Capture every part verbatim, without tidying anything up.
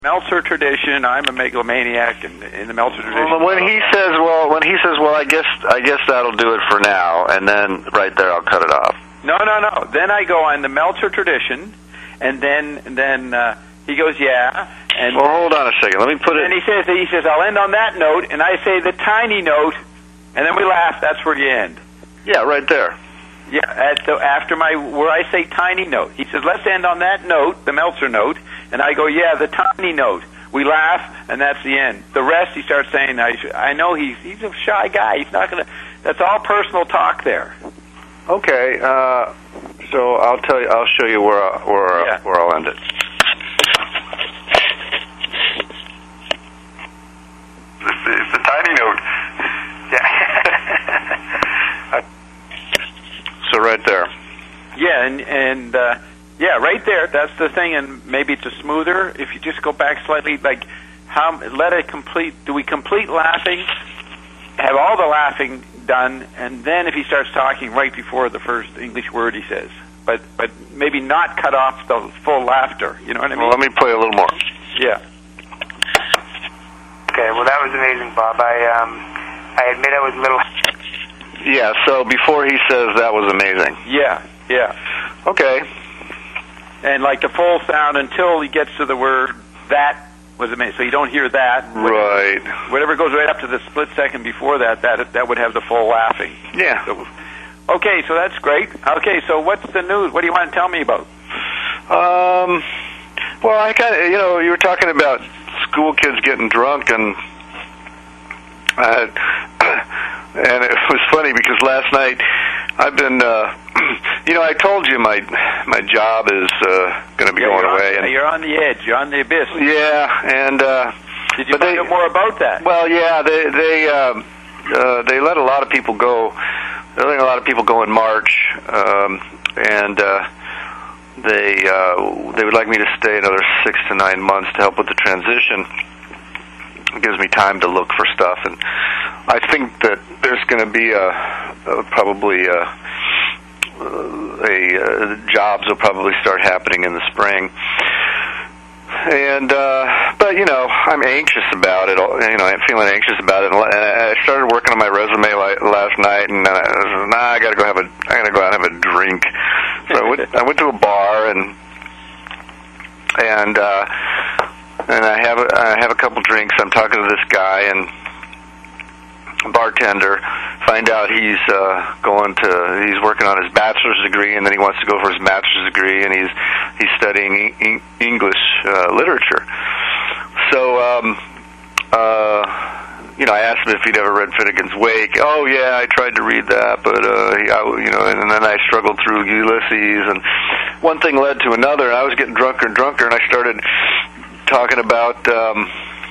Meltzer tradition. I'm a megalomaniac, and in the Meltzer tradition. Well, when he says, "Well," when he says, "Well, I guess, I guess that'll do it for now," and then right there, I'll cut it off. No, no, no. Then I go on the Meltzer tradition, and then then uh, he goes, "Yeah." And well, hold on a second. Let me put it. And he says, he says, "I'll end on that note," and I say the tiny note, and then we laugh. That's where you end. Yeah, right there. Yeah, at the, after my where I say tiny note, he says, "Let's end on that note, the Meltzer note," and I go, "Yeah, the tiny note." We laugh, and that's the end. The rest, he starts saying, "I I know he's he's a shy guy. He's not gonna." That's all personal talk there. Okay, uh, so I'll tell you. I'll show you where I, where Yeah. where I'll end it. It's the, it's the tiny note. Yeah. So right there. Yeah, and and uh, yeah, right there. That's the thing, and maybe it's a smoother. If you just go back slightly, like how let it complete. Do we complete laughing? Have all the laughing done, and then if he starts talking right before the first English word he says, but but maybe not cut off the full laughter. You know what I mean? Well, let me play a little more. Yeah. Okay, well that was amazing, Bob. I um, I admit I was a little. Yeah, so before he says that was amazing. Yeah, yeah. Okay. And like the full sound until he gets to the word that was amazing. So you don't hear that. Right. Whatever goes right up to the split second before that, that that would have the full laughing. Yeah. So, okay, so that's great. Okay, so what's the news? What do you want to tell me about? Um, well, I kind of, you know, you were talking about school kids getting drunk, and uh, and it was funny because last night I've been, uh, you know, I told you my my job is uh, going to be yeah, going you're away. On, and you're on the edge. You're on the abyss. Yeah, and uh, did you find they, out more about that? Well, yeah, they they um, uh, they let a lot of people go. They let a lot of people go in March, um, and uh, they uh, they would like me to stay another six to nine months to help with the transition. It gives me time to look for stuff, and I think that there's going to be a, a probably a, a, a jobs will probably start happening in the spring. And uh, but you know, I'm anxious about it. You know, I'm feeling anxious about it. And I started working on my resume last night, and I was, nah, I got to go have a, I got to go out and have a drink. So I went, I went to a bar, and and. Uh, And I have a, I have a couple drinks. I'm talking to this guy and bartender. Find out he's uh, going to he's working on his bachelor's degree, and then he wants to go for his master's degree, and he's he's studying e- English uh, literature. So, um, uh, you know, I asked him if he'd ever read Finnegan's Wake. Oh yeah, I tried to read that, but uh, he, I, you know, and then I struggled through Ulysses, and one thing led to another. And I was getting drunker and drunker, and I started talking about um,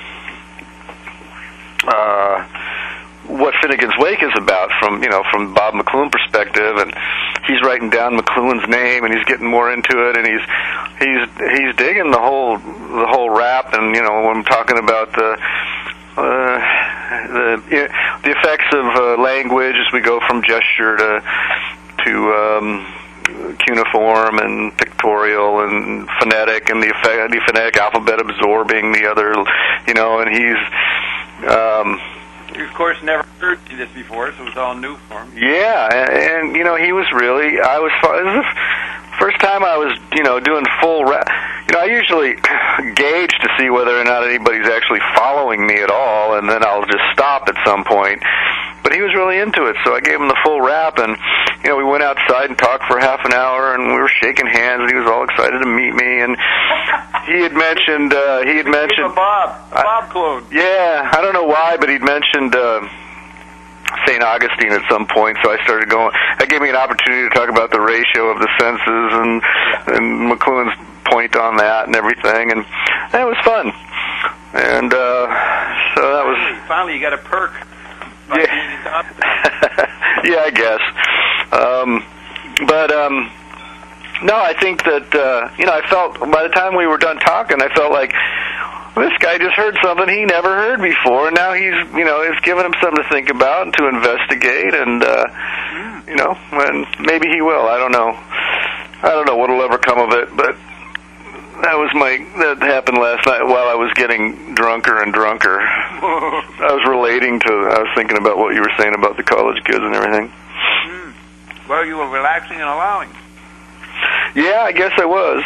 uh, what Finnegan's Wake is about from, you know, from Bob McLuhan perspective, and he's writing down McLuhan's name, and he's getting more into it, and he's he's he's digging the whole the whole rap, and you know, when I'm talking about the uh, the the effects of uh, language as we go from gesture to to um, cuneiform and pictorial and phonetic, and the effect, the phonetic alphabet absorbing the other, you know, and he's, um, you, of course, never heard this before, so it was all new for him. Yeah, and, and you know, he was really, I was, it was the first time I was, you know, doing full rap. You know, I usually gauge to see whether or not anybody's actually following me at all, and then I'll just stop at some point. But he was really into it, so I gave him the full rap, and, you know, we went outside and talked for half an hour, and we were shaking hands, and he was all excited to meet me, and he had mentioned, uh, he had we mentioned... Bob, Bob Clone. Yeah, I don't know why, but he'd mentioned uh, Saint Augustine at some point, so I started going, that gave me an opportunity to talk about the ratio of the senses, and, and McLuhan's point on that and everything, and that was fun. And uh, so that was... Finally, finally you got a perk. Yeah. Yeah, I guess. Um, but, um, no, I think that, uh, you know, I felt, by the time we were done talking, I felt like, this guy just heard something he never heard before, and now he's, you know, it's given him something to think about and to investigate, and, uh, you know, and maybe he will. I don't know. I don't know what'll ever come of it, but that was my that happened last night while I was getting drunker and drunker. I was relating to. I was thinking about what you were saying about the college kids and everything. Mm. Well, you were relaxing and allowing. Yeah, I guess I was.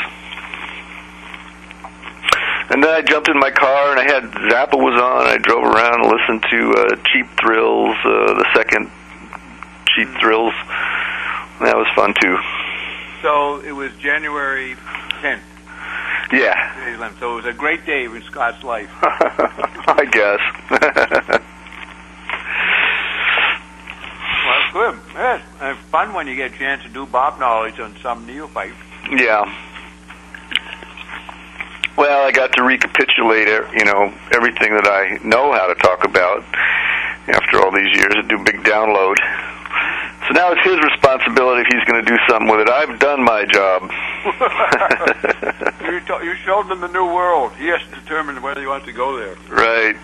And then I jumped in my car and I had Zappa was on. I drove around and listened to uh, Cheap Thrills, uh, the second Cheap mm. Thrills. That was fun too. So it was January tenth. Yeah. So it was a great day in Scott's life. I guess. Well, that's good. Yes. It's fun when you get a chance to do Bob knowledge on some neophyte. Yeah. Well, I got to recapitulate, you know, everything that I know how to talk about after all these years and do big download. So now it's his responsibility if he's going to do something with it. I've done my job. you, t- you showed him the new world. He has to determine whether he wants to go there. Right.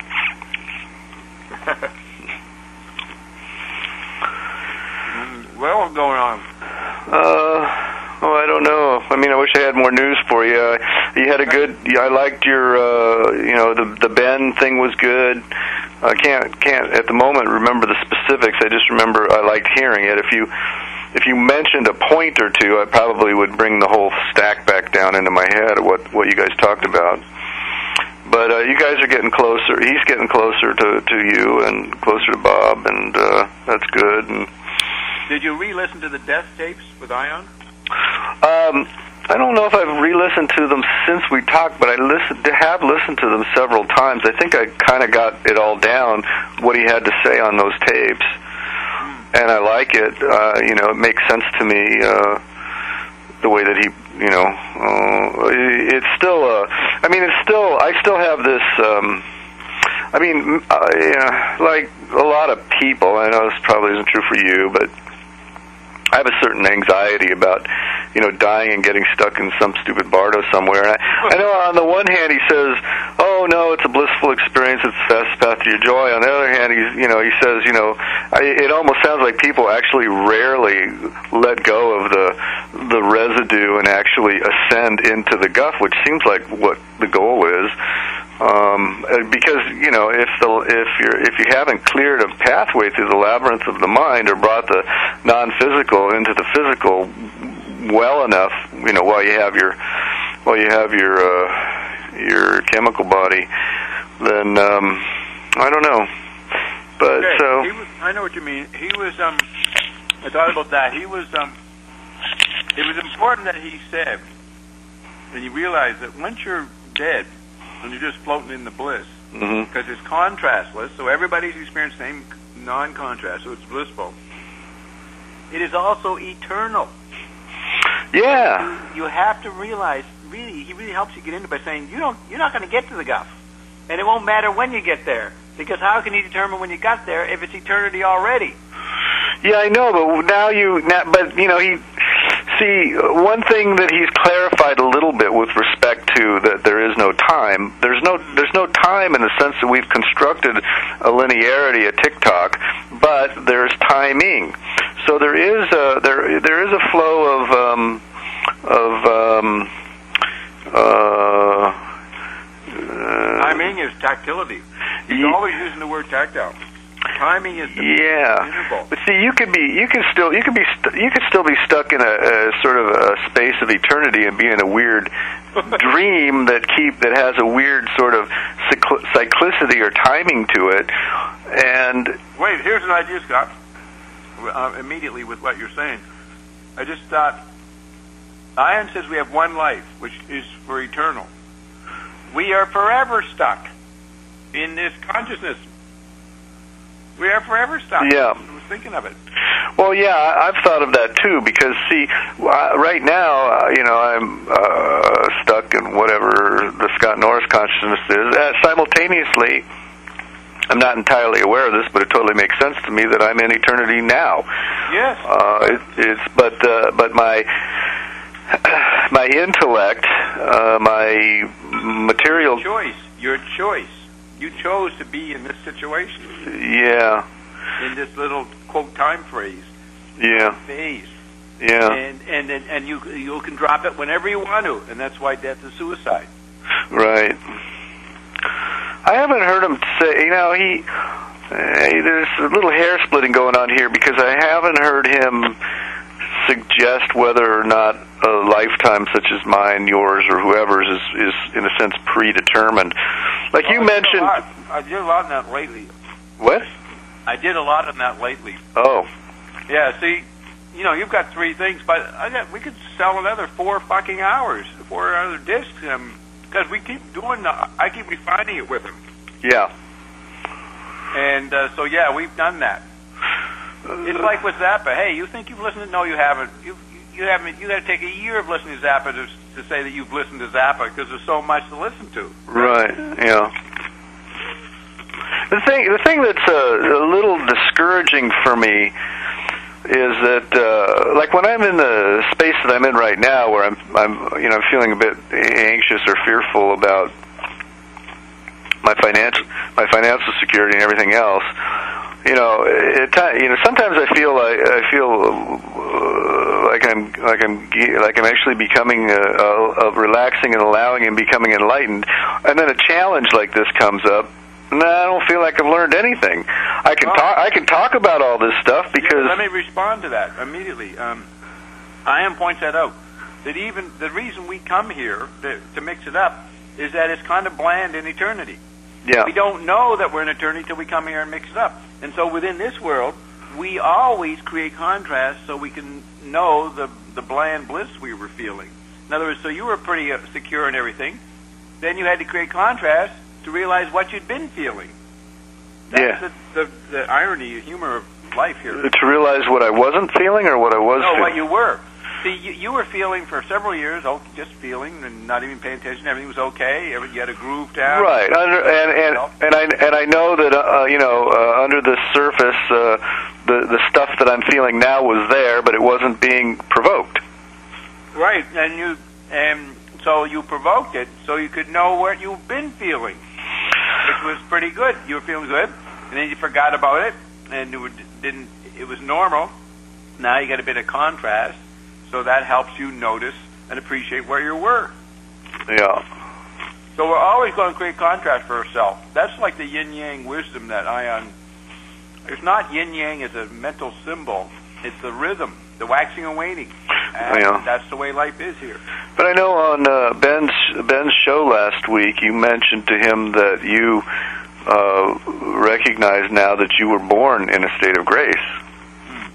What else going on? Uh, oh, I don't know. I mean, I wish I had more news for you. Uh, you had a good. I liked your. Uh, you know, the the Ben thing was good. I can't can't at the moment remember the specifics. I just remember I liked hearing it. If you if you mentioned a point or two, I probably would bring the whole stack back down into my head of what what you guys talked about. But uh, you guys are getting closer. He's getting closer to to you and closer to Bob, and uh, that's good. And did you re-listen to the Death tapes with Ion? Um, I don't know if I've re-listened to them since we talked, but I listened, have listened to them several times. I think I kind of got it all down, what he had to say on those tapes, mm. and I like it. Uh, you know, it makes sense to me, uh, the way that he, you know, uh, it's still, uh, I mean, it's still, I still have this, um, I mean, uh, yeah, like a lot of people, I know this probably isn't true for you, but I have a certain anxiety about, you know, dying and getting stuck in some stupid bardo somewhere. And I, I know on the one hand he says, oh, no, it's a blissful experience, it's the fastest path to your joy. On the other hand, he's, you know, he says, you know, I, it almost sounds like people actually rarely let go of the the residue and actually ascend into the guff, which seems like what the goal is. Um, because you know, if the if you're if you haven't cleared a pathway through the labyrinth of the mind or brought the non-physical into the physical well enough, you know, while you have your while you have your uh, your chemical body, then um, I don't know. But okay. so he was, I know what you mean. He was. Um, I thought about that. He was. Um, it was important that he said, and you realize that once you're dead. And you're just floating in the bliss, because mm-hmm. it's contrastless, so everybody's experiencing the same non-contrast, so it's blissful. It is also eternal. Yeah. You, you have to realize, really, he really helps you get into it by saying, you don't, you're not going to get to the guff, and it won't matter when you get there, because how can you determine when you got there if it's eternity already? Yeah, I know, but now you, now, but you know, he. See, one thing that he's clarified a little bit with respect to that there is no time. There's no there's no time in the sense that we've constructed a linearity, a tick-tock, but there's timing. So there is a there there is a flow of um, of um, uh, uh, timing is tactility. He's y- always using the word tactile. Timing is the yeah, interval. But see, you could be, you can still, you could be, st- you could still be stuck in a, a sort of a space of eternity and be in a weird dream that keep that has a weird sort of cycl- cyclicity or timing to it. And wait, here's an idea, Scott. Uh, immediately with what you're saying, I just thought. Ion says we have one life, which is for eternal. We are forever stuck in this consciousness. We are forever stuck. Yeah. I was thinking of it. Well, yeah, I've thought of that too, because, see, right now, uh, you know, I'm uh, stuck in whatever the Scott Norris consciousness is. Uh, simultaneously, I'm not entirely aware of this, but it totally makes sense to me that I'm in eternity now. Yes. Uh, it, it's, but, uh, but my... my intellect, uh, my material... Your choice. Your choice. You chose to be in this situation. Yeah. In this little, quote, time phrase. Yeah. Phase. Yeah. And and and, and you you can drop it whenever you want to, and that's why death is suicide. Right. I haven't heard him say. You know, he. Uh, there's a little hair splitting going on here because I haven't heard him suggest whether or not a lifetime such as mine, yours, or whoever's is, is in a sense predetermined. Like well, you I mentioned. Did a lot. I did a lot on that lately. What? I did a lot on that lately. Oh. Yeah. See, you know, you've got three things, but I got we could sell another four fucking hours, four other discs, um, because we keep doing. The, I keep refining it with him. Yeah. And uh, so, yeah, we've done that. It's like with Zappa. Hey, you think you've listened to... No, you haven't. You you haven't. You got to take a year of listening to Zappa to, to say that you've listened to Zappa because there's so much to listen to. Right. Yeah. The thing, the thing that's a, a little discouraging for me is that, uh, like when I'm in the space that I'm in right now, where I'm, I'm, you know, feeling a bit anxious or fearful about my financial my financial security and everything else, you know, it, you know, sometimes I feel like I feel uh, like I'm like I'm like I'm actually becoming uh, uh, relaxing and allowing and becoming enlightened, and then a challenge like this comes up, and I don't feel like I've learned anything. I can well, talk I can talk about all this stuff because let me respond to that immediately. Um, I am points that out that even the reason we come here to, to mix it up is that it's kind of bland in eternity. Yeah. We don't know that we're in eternity till we come here and mix it up. And so within this world, we always create contrast so we can know the the bland bliss we were feeling. In other words, so you were pretty uh, secure in everything. Then you had to create contrast to realize what you'd been feeling. That's yeah. the, the, the irony, humor of life here. To realize what I wasn't feeling or what I was no, feeling? what you were. See, you, you were feeling for several years, oh, just feeling and not even paying attention. Everything was okay. You had a groove down. Right, under, and and and I and I know that uh, you know uh, under the surface, uh, the the stuff that I'm feeling now was there, but it wasn't being provoked. Right, and you and so you provoked it so you could know what you've been feeling, which was pretty good. You were feeling good, and then you forgot about it, and it didn't. It was normal. Now you got a bit of contrast. So that helps you notice and appreciate where you were. Yeah. So we're always going to create contrast for ourselves. That's like the yin-yang wisdom that Ion... It's not yin-yang as a mental symbol. It's the rhythm, the waxing and waning. And yeah. that's the way life is here. But I know on uh, Ben's Ben's show last week, you mentioned to him that you uh, recognize now that you were born in a state of grace. Hmm.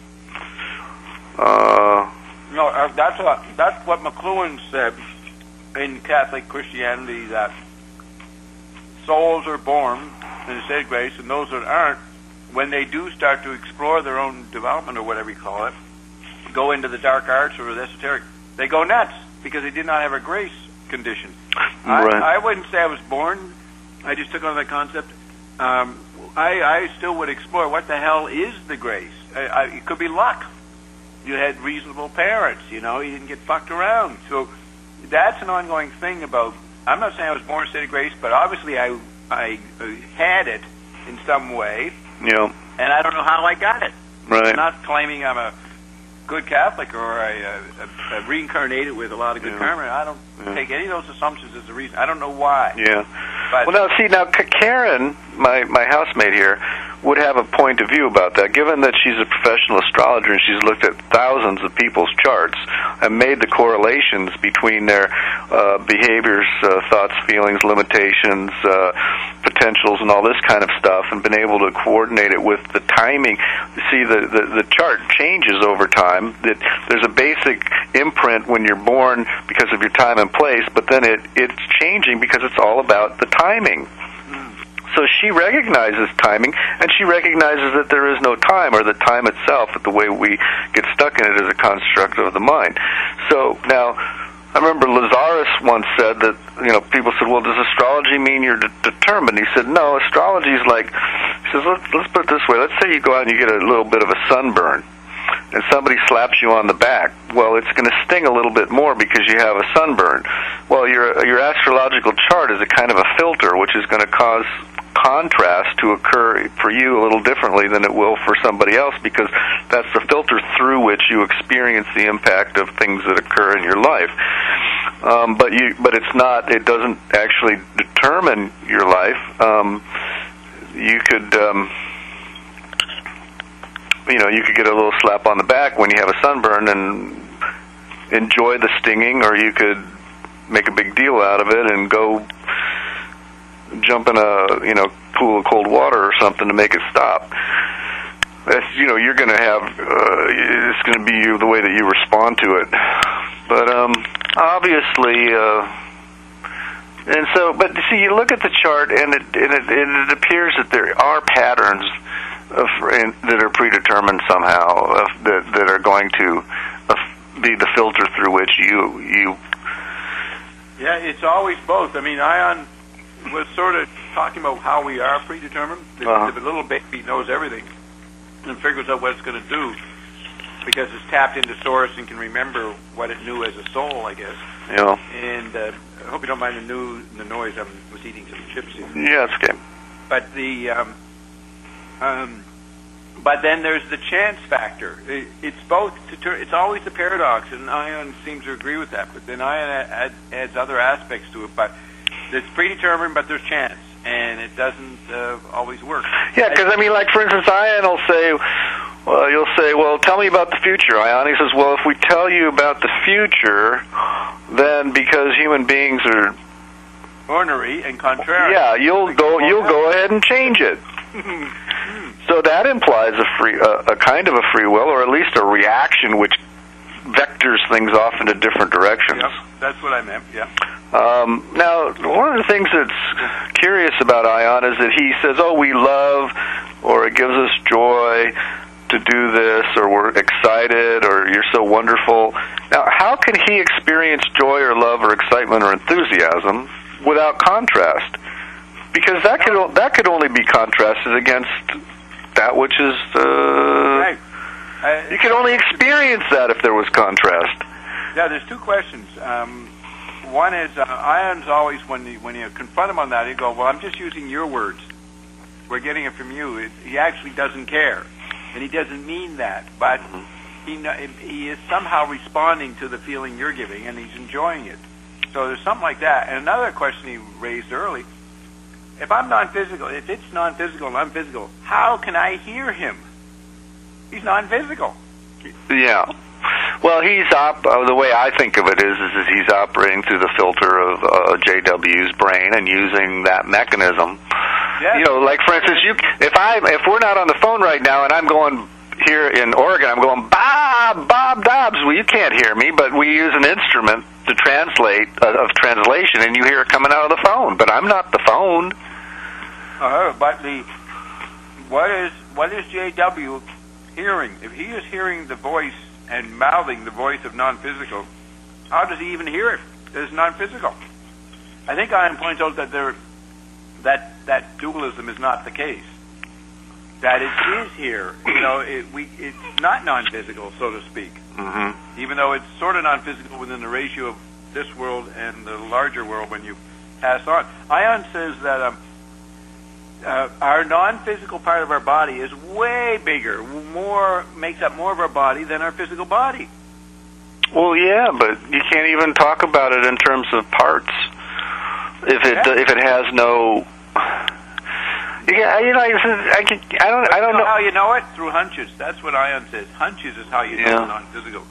Uh... No, uh, that's a, that's what McLuhan said in Catholic Christianity, that souls are born in a state of grace, and those that aren't, when they do start to explore their own development or whatever you call it, go into the dark arts or the esoteric, they go nuts because they did not have a grace condition. Right. I, I wouldn't say I was born. I just took on the concept. Um, I, I still would explore what the hell is the grace. I, I, it could be luck. You had reasonable parents, you know, you didn't get fucked around. So that's an ongoing thing about, I'm not saying I was born in a state of grace, but obviously I I had it in some way. Yeah. And I don't know how I got it. Right. I'm not claiming I'm a good Catholic or I uh, uh, reincarnated with a lot of good yeah. karma. I don't yeah. take any of those assumptions as a reason. I don't know why. Yeah. But well, now, see, now, Karen, my, my housemate here, would have a point of view about that, given that she's a professional astrologer and she's looked at thousands of people's charts and made the correlations between their uh, behaviors, uh, thoughts, feelings, limitations, uh, potentials, and all this kind of stuff, and been able to coordinate it with the timing. You see, the, the, the chart changes over time. That there's a basic imprint when you're born because of your time and place, but then it, it's changing because it's all about the timing. So she recognizes timing, and she recognizes that there is no time, or the time itself, that the way we get stuck in it is a construct of the mind. So now, I remember Lazarus once said that, you know, people said, well, does astrology mean you're de- determined? He said, no, astrology is like, he says, let's, let's put it this way. Let's say you go out and you get a little bit of a sunburn, and somebody slaps you on the back. Well, it's going to sting a little bit more because you have a sunburn. Well, your your astrological chart is a kind of a filter, which is going to cause contrast to occur for you a little differently than it will for somebody else, because that's the filter through which you experience the impact of things that occur in your life. Um, but you, but it's not. It doesn't actually determine your life. Um, you could, um, you know, you could get a little slap on the back when you have a sunburn and enjoy the stinging, or you could make a big deal out of it and go jump in a, you know, pool of cold water or something to make it stop. That's, you know, you're going to have, uh, it's going to be you, the way that you respond to it. But um, obviously, uh, and so, but see, you look at the chart, and it, and it, and it appears that there are patterns of, in, that are predetermined somehow, of, that, that are going to uh, be the filter through which you you. Yeah, it's always both. I mean, Ion was sort of talking about how we are predetermined. The, uh-huh. the little baby knows everything and figures out what it's going to do because it's tapped into source and can remember what it knew as a soul, I guess. Yeah. And uh, I hope you don't mind the new the noise. I was eating some chips here. Yeah, it's okay. But the um, um, but then there's the chance factor. It, it's both. To tur- it's always the paradox, and Ion seems to agree with that. But then Ion add, adds other aspects to it. But it's predetermined, but there's chance, and it doesn't uh, always work. Yeah, because I mean, like for instance, Ion will say, well, you'll say, well, tell me about the future, Ion. He says, well, if we tell you about the future, then because human beings are ornery and contrary, yeah, you'll go, you'll go ahead and change it. So that implies a free, uh, a kind of a free will, or at least a reaction which vectors things off into different directions. Yep, that's what I meant. Yeah. Um, now, one of the things that's curious about Ion is that he says, "Oh, we love, or it gives us joy to do this, or we're excited, or you're so wonderful." Now, how can he experience joy, or love, or excitement, or enthusiasm without contrast? Because that could that could only be contrasted against that which is. Uh, right. Uh, you could only experience that if there was contrast. Yeah, there's two questions. Um, one is uh, Ion's always when you, when you confront him on that, he go, "Well, I'm just using your words. We're getting it from you." It, he actually doesn't care, and he doesn't mean that, but he he is somehow responding to the feeling you're giving, and he's enjoying it. So there's something like that. And another question he raised early. If I'm non-physical, if it's non-physical and I'm physical, how can I hear him? He's non-physical. Yeah. Well, he's op- uh, the way I think of it is, is that he's operating through the filter of uh, J W's brain and using that mechanism. Yes. You know, like for instance, you if I if we're not on the phone right now and I'm going here in Oregon, I'm going Bob Bob Dobbs. Well, you can't hear me, but we use an instrument to translate uh, of translation, and you hear it coming out of the phone. But I'm not the phone. Uh, but the what is what is J W hearing? If he is hearing the voice and mouthing the voice of non-physical, how does he even hear it as non-physical? I think Ion points out that there that that dualism is not the case. That it is here. You know, it, we it's not non-physical, so to speak. Mm-hmm. Even though it's sort of non-physical within the ratio of this world and the larger world when you pass on. Ion says that. Um, Uh, our non-physical part of our body is way bigger, more makes up more of our body than our physical body. Well, yeah, but you can't even talk about it in terms of parts if it Yeah. if it has no. Yeah, you know, I, I, I don't, I don't you know, know how you know it through hunches. That's what Ion says. Hunches is how you Yeah. know non-physical.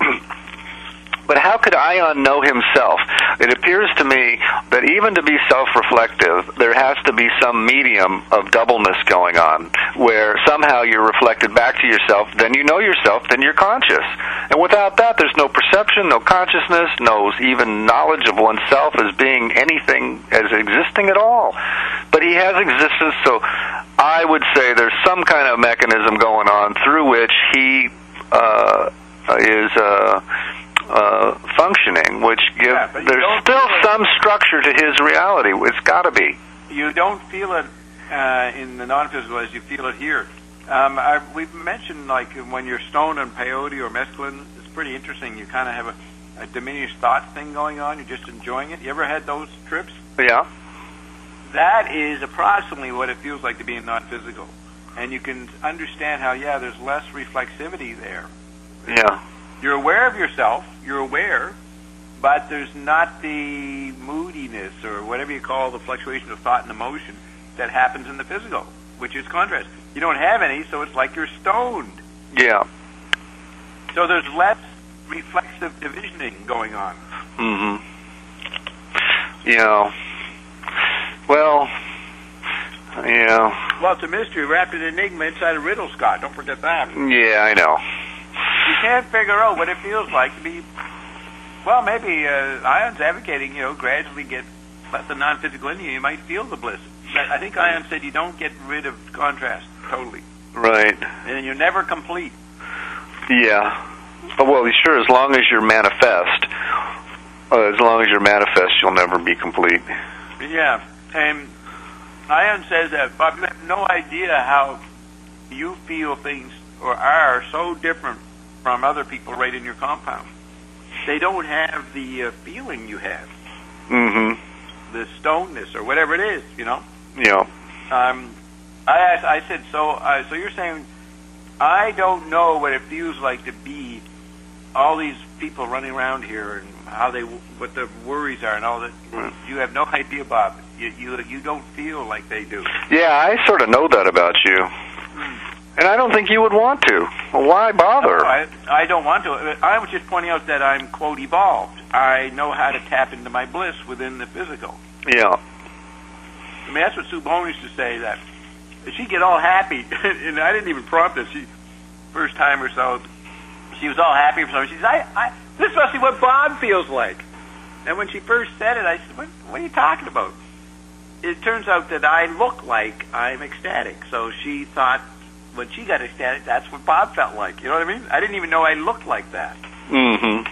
But how could Ion know himself? It appears to me that even to be self-reflective, there has to be some medium of doubleness going on, where somehow you're reflected back to yourself, then you know yourself, then you're conscious. And without that, there's no perception, no consciousness, no even knowledge of oneself as being anything, as existing at all. But he has existence, so I would say there's some kind of mechanism going on through which he uh, is... Uh, Uh, functioning, which give yeah, there's still some structure to his reality. It's got to be. You don't feel it uh, in the non-physical as you feel it here. Um, I, we've mentioned like when you're stoned on peyote or mescaline, it's pretty interesting. You kind of have a, a diminished thought thing going on. You're just enjoying it. You ever had those trips? Yeah. that is approximately what it feels like to be in non-physical. And you can understand how, yeah, there's less reflexivity there. Yeah. You're aware of yourself, you're aware, but there's not the moodiness or whatever you call the fluctuation of thought and emotion that happens in the physical, which is contrast. You don't have any, so it's like you're stoned. Yeah. So there's less reflexive divisioning going on. Mm-hmm. Yeah. Well, yeah. Well, it's a mystery wrapped in enigma inside a riddle, Scott. Don't forget that. Yeah, I know. You can't figure out what it feels like to be, well, maybe uh, Ion's advocating, you know, gradually get, let the non-physical in you, you might feel the bliss. But I think Ion said you don't get rid of contrast totally. Right. And you're never complete. Yeah. Oh, well, sure, as long as you're manifest, uh, as long as you're manifest, you'll never be complete. Yeah. And Ion says that, Bob, you have no idea how you feel things or are so different from other people right in your compound. They don't have the uh, feeling you have. Mm-hmm. The stonedness or whatever it is, you know? Yeah. Um, I asked, I said, so uh, so you're saying, I don't know what it feels like to be all these people running around here and how they, what the worries are and all that. Right. You have no idea, Bob. You, you, you don't feel like they do. Yeah, I sort of know that about you. Mm. And I don't think you would want to. Well, why bother? No, I, I don't want to. I was just pointing out that I'm, quote, evolved. I know how to tap into my bliss within the physical. Yeah. I mean, that's what Sue Bone used to say, that she'd get all happy, and I didn't even prompt her. She, first time or so, she was all happy for something. She said, I, I, this must be what Bob feels like. And when she first said it, I said, what, what are you talking about? It turns out that I look like I'm ecstatic. So she thought when she got ecstatic, that's what Bob felt like. You know what I mean? I didn't even know I looked like that. Mm-hmm.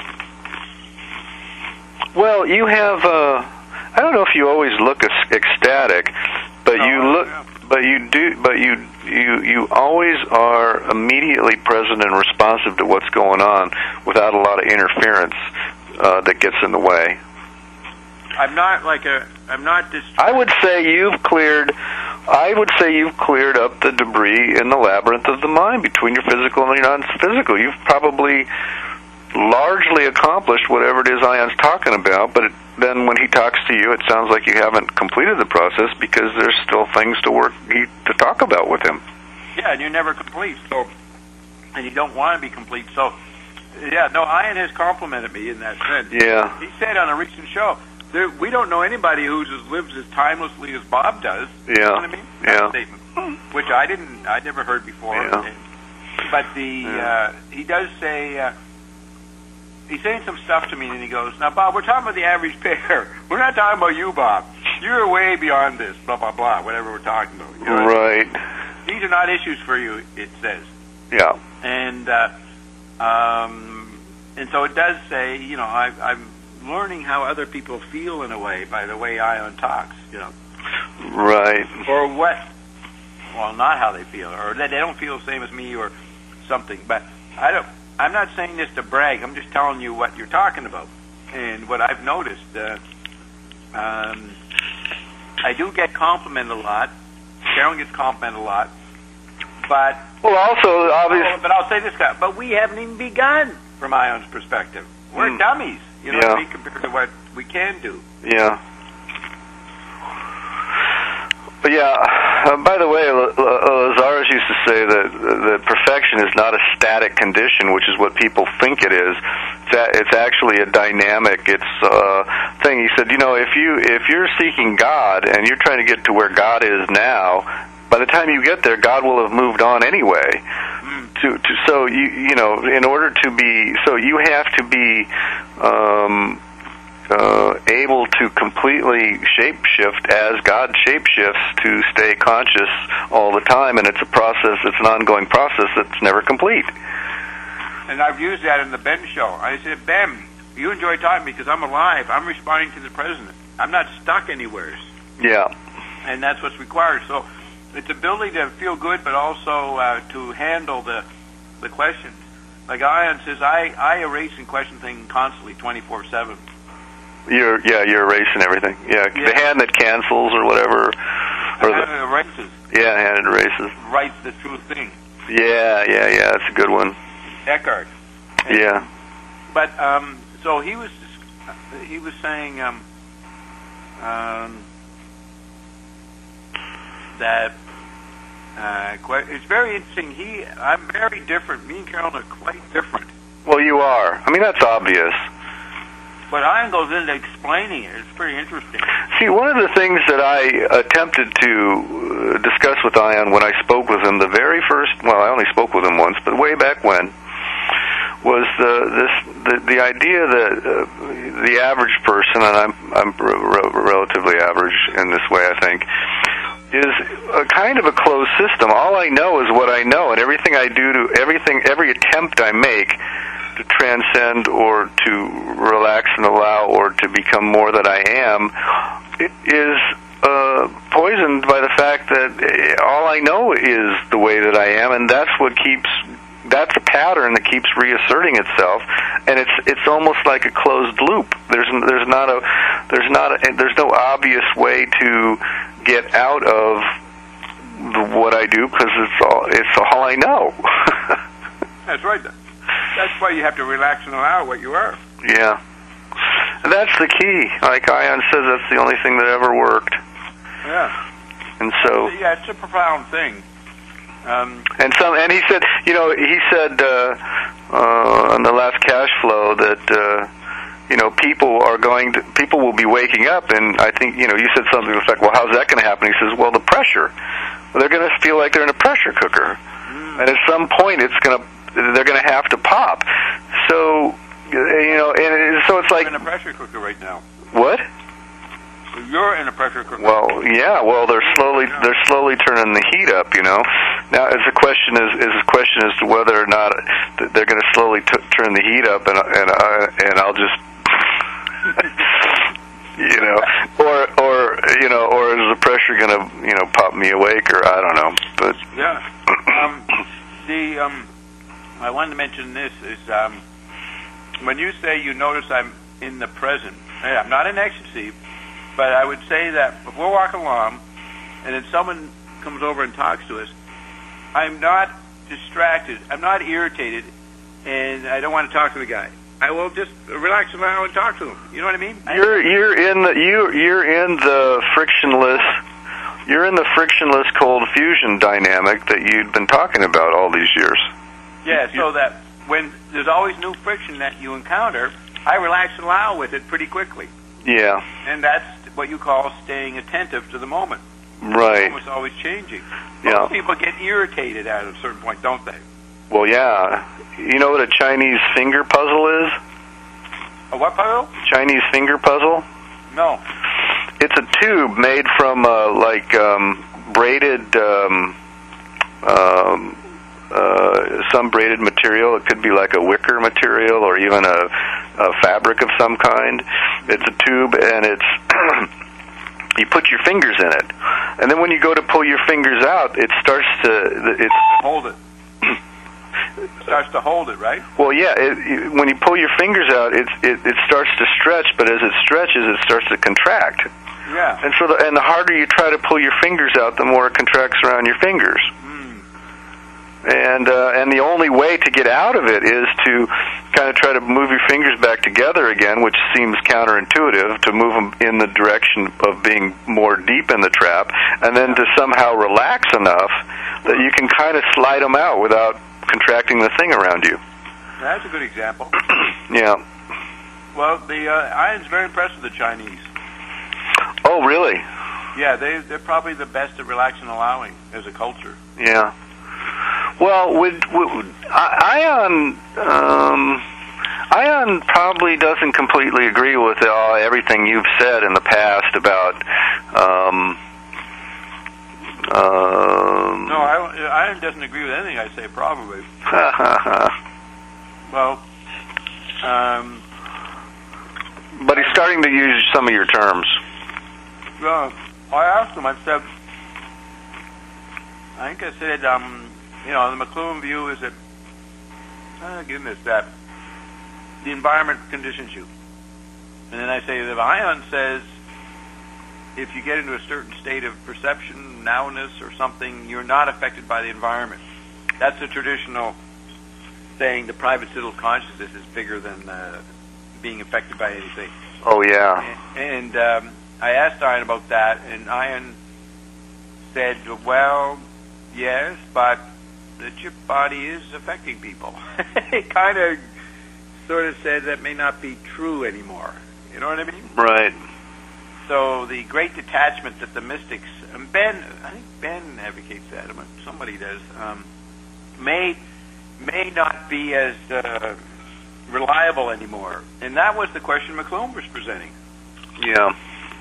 Well, you have, uh, I don't know if you always look ecstatic, but no, you look, yeah. but you do, but you, you, you always are immediately present and responsive to what's going on without a lot of interference uh, that gets in the way. I'm not like a, I'm not distracted. I would say you've cleared, I would say you've cleared up the debris in the labyrinth of the mind between your physical and your non-physical. You've probably largely accomplished whatever it is Ion's talking about, but it, then when he talks to you, it sounds like you haven't completed the process because there's still things to work to talk about with him. Yeah, and you're never complete, so, and you don't want to be complete. So, yeah, no, Ion has complimented me in that sense. Yeah. He said on a recent show, there, we don't know anybody who lives as timelessly as Bob does. Yeah. You know what I mean? Yeah. That statement, which I didn't, I never heard before. Yeah. And, but the yeah. uh, he does say. Uh, He's saying some stuff to me, and he goes, now, Bob, we're talking about the average pair. We're not talking about you, Bob. You're way beyond this, blah, blah, blah, whatever we're talking about. You know right. I mean? These are not issues for you, it says. Yeah. And uh, um, and so it does say, you know, I, I'm learning how other people feel in a way by the way Ion talks, you know. Right. Or what, well, not how they feel, or that they don't feel the same as me or something, but I don't. I'm not saying this to brag. I'm just telling you what you're talking about and what I've noticed. Uh, um, I do get complimented a lot. Sharon gets complimented a lot. But well, also obviously, oh, but I'll say this, guy. But we haven't even begun from Ion's perspective. We're mm. dummies, you know, yeah. what I mean, compared to what we can do. Yeah. But yeah, uh, by the way, Lazarus used to say that that perfection is not a static condition, which is what people think it is. It's, a, it's actually a dynamic. It's a thing. He said, you know, if you if you're seeking God and you're trying to get to where God is now, by the time you get there, God will have moved on anyway. Mm. To, to so you you know, in order to be so you have to be. Um, Uh, able to completely shapeshift as God shapeshifts to stay conscious all the time, and it's a process, it's an ongoing process that's never complete. And I've used that in the Ben show. I said, Ben, you enjoy talking because I'm alive. I'm responding to the president. I'm not stuck anywhere. Yeah. And that's what's required. So it's ability to feel good, but also uh, to handle the the questions. Like Ion says, I, I erase and question things constantly, twenty-four seven. You're yeah, you're erasing everything. Yeah, Yeah. the hand that cancels or whatever. Or hand the, that erases. yeah, hand that erases. Writes the true thing. Yeah, yeah, yeah. That's a good one. Eckhart. And, Yeah. But um, so he was he was saying um, um, that uh, quite, it's very interesting. He I'm very different. Me and Carolyn are quite different. Well, you are. I mean, that's obvious. But Ian goes into explaining it. It's pretty interesting. See, one of the things that I attempted to uh, discuss with Ian when I spoke with him the very first, well, I only spoke with him once, but way back when, was the this the, the idea that uh, the average person, and I'm I'm re- relatively average in this way, I think, is a kind of a closed system. All I know is what I know, and everything I do to everything, every attempt I make to transcend or to relax and allow or to become more that I am, it is uh, poisoned by the fact that all I know is the way that I am, and that's what keeps, that's a pattern that keeps reasserting itself, and it's it's almost like a closed loop. There's there's not a there's not a, there's no obvious way to get out of the, what I do because it's all it's all I know. That's right. That's why you have to relax and allow what you are. Yeah. And that's the key. Like Ian says, that's the only thing that ever worked. Yeah. And so... Yeah, it's a profound thing. Um, and some, and he said, you know, he said uh, uh, on the last cash flow that, uh, you know, people are going to, people will be waking up, and I think, you know, you said something to the effect, well, how's that going to happen? He says, well, the pressure. Well, they're going to feel like they're in a pressure cooker. Mm. And at some point, it's going to, they're going to have to pop. So, you know, and so it's like... You're in a pressure cooker right now. What? You're in a pressure cooker. Well, yeah. Well, they're slowly they're slowly turning the heat up. You know. Now, as a question is is a question as to whether or not they're going to slowly t- turn the heat up, and and I, and I'll just. you know, or or you know, or is the pressure going to you know pop me awake, or I don't know, but yeah. um, the um, I wanted to mention this is um, when you say you notice I'm in the present. Hey, I'm not in ecstasy, but I would say that if we're walking along, and then someone comes over and talks to us, I'm not distracted, I'm not irritated, and I don't want to talk to the guy. I will just relax and allow and talk to him. You know what I mean? You're you're in the you you're in the frictionless you're in the frictionless cold fusion dynamic that you'd been talking about all these years. Yeah, so that when there's always new friction that you encounter, I relax and allow with it pretty quickly. Yeah. And that's what you call staying attentive to the moment. Right. The moment's always changing. Yeah. Most people get irritated at a certain point, don't they? Well, yeah. You know what a Chinese finger puzzle is? A what puzzle? Chinese finger puzzle? No. It's a tube made from, uh, like, um, braided, um, um, uh, some braided material. It could be like a wicker material or even a, a fabric of some kind. It's a tube, and it's... you put your fingers in it, and then when you go to pull your fingers out, it starts to... It's, hold it. It starts to hold it, right? Well, yeah. It, it, when you pull your fingers out, it, it it starts to stretch, but as it stretches, it starts to contract. Yeah. And so, the, and the harder you try to pull your fingers out, the more it contracts around your fingers. Mm. And uh, and the only way to get out of it is to kind of try to move your fingers back together again, which seems counterintuitive, to move them in the direction of being more deep in the trap, and then to somehow relax enough that you can kind of slide them out without contracting the thing around you. That's a good example. Yeah. Well, the uh, Ian's very impressed with the Chinese. Oh, really? Yeah, they they're probably the best at relaxing and allowing as a culture. Yeah. Well, would, would Ian um, Ian probably doesn't completely agree with uh, everything you've said in the past about. Um, um, no, I, Ian doesn't agree with anything I say. Probably. Well, um, but he's starting to use some of your terms. Well, I asked him. I said, I think I said, um, you know, the McLuhan view is that, oh, goodness, that the environment conditions you. And then I say that Ion says if you get into a certain state of perception, nowness, or something, you're not affected by the environment. That's the traditional saying, the private civil consciousness is bigger than uh, being affected by anything. Oh, yeah. And, and um, I asked Ion about that, and Ion said, well, yes, but the chip body is affecting people. It kind of sort of said that may not be true anymore. You know what I mean? Right. So the great detachment that the mystics, and Ben, I think Ben advocates that, somebody does, um, may may not be as uh, reliable anymore. And that was the question McClone was presenting. Yeah.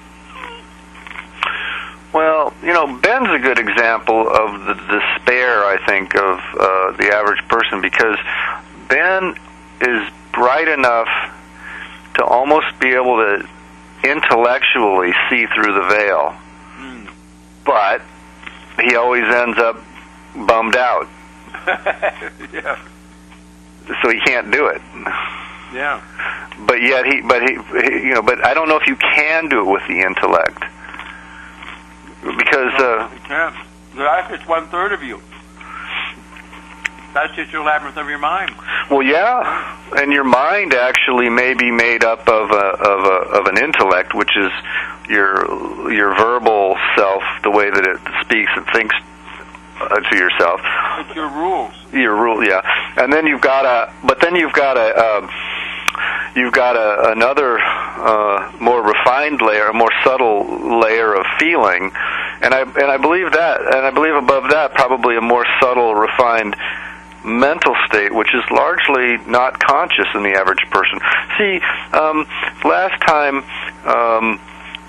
Well, you know, Ben's a good example of the despair, I think, of uh, the average person, because Ben is bright enough to almost be able to intellectually see through the veil. Mm. But he always ends up bummed out. Yeah. So he can't do it. Yeah. But yet he, but he, he, you know, but I don't know if you can do it with the intellect. Because, no, uh... you can't. That's just one third of you. That's just your labyrinth of your mind. Well, yeah, and your mind actually may be made up of a, of a, of an intellect, which is your your verbal self, the way that it speaks and thinks uh, to yourself. It's your rules. Your rule, yeah. And then you've got a, but then you've got a, uh, you've got a, another uh, more refined layer, a more subtle layer of feeling, and I and I believe that, and I believe above that probably a more subtle, refined mental state, which is largely not conscious in the average person. See, um, last time, um,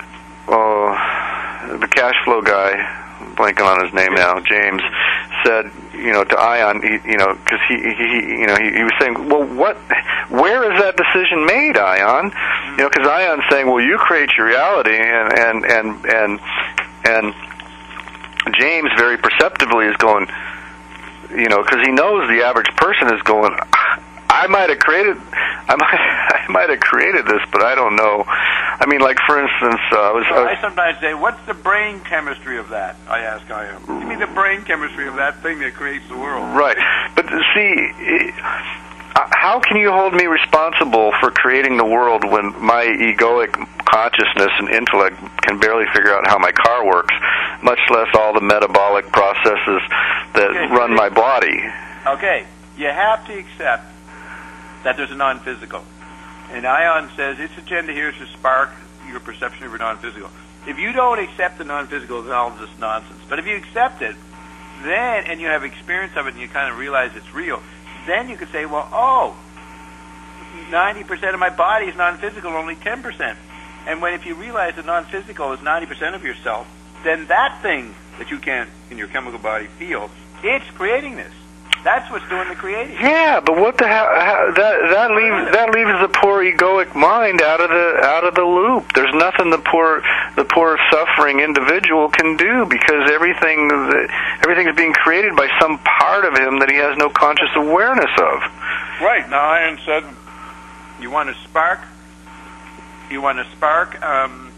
uh, the cash flow guy, I'm blanking on his name now, James, said, you know, to Ion, he, you know, because he, he, you know, he, he was saying, well, what, where is that decision made, Ion? You know, because Ion's saying, well, you create your reality, and and and and and James very perceptively is going, you know, because he knows the average person is going, I might have created, I might, I might have created this, but I don't know. I mean, like for instance, uh, I was. Well, I, was I sometimes say, "What's the brain chemistry of that?" I ask Ion. Give me the brain chemistry of that thing that creates the world. Right, but see, it, how can you hold me responsible for creating the world when my egoic consciousness and intellect can barely figure out how my car works, much less all the metabolic processes that okay, run my body? Okay, you have to accept that there's a non-physical. And Ion says its agenda here is to spark your perception of your non-physical. If you don't accept the non-physical, it's all just nonsense. But if you accept it, then, and you have experience of it and you kind of realize it's real, then you could say, well, oh, ninety percent of my body is non-physical, only ten percent. And when if you realize that non-physical is ninety percent of yourself, then that thing that you can't, in your chemical body, feel, it's creating this. That's what's doing the creating. Yeah, but what the hell? How, that that leaves that leaves the poor egoic mind out of the out of the loop. There's nothing the poor the poor suffering individual can do, because everything everything's being created by some part of him that he has no conscious awareness of. Right. Now, Ion said, you want to spark. You want to spark. Um,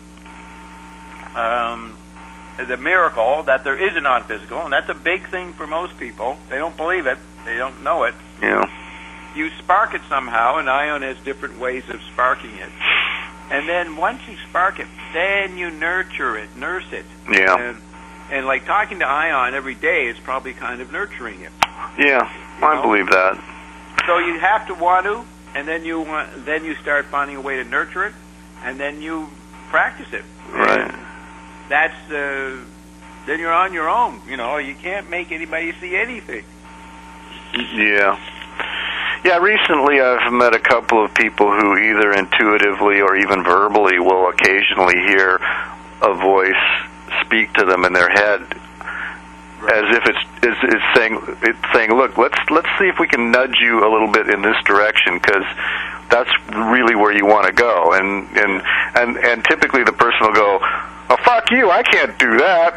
um, the miracle that there is a non-physical, and that's a big thing for most people. They don't believe it. They don't know it. Yeah. You spark it somehow, and Ion has different ways of sparking it. And then once you spark it, then you nurture it, nurse it. Yeah. And, and like talking to Ion every day is probably kind of nurturing it. Yeah, you I know? believe that. So you have to want to, and then you want, then you start finding a way to nurture it, and then you practice it. Right. And that's uh, then you're on your own. You know, you can't make anybody see anything. Yeah. Yeah, recently I've met a couple of people who either intuitively or even verbally will occasionally hear a voice speak to them in their head, right, as if it's, it's, it's saying, it's saying, look, let's let's see if we can nudge you a little bit in this direction, because that's really where you want to go. And and and and typically the person will go, oh, fuck you, I can't do that.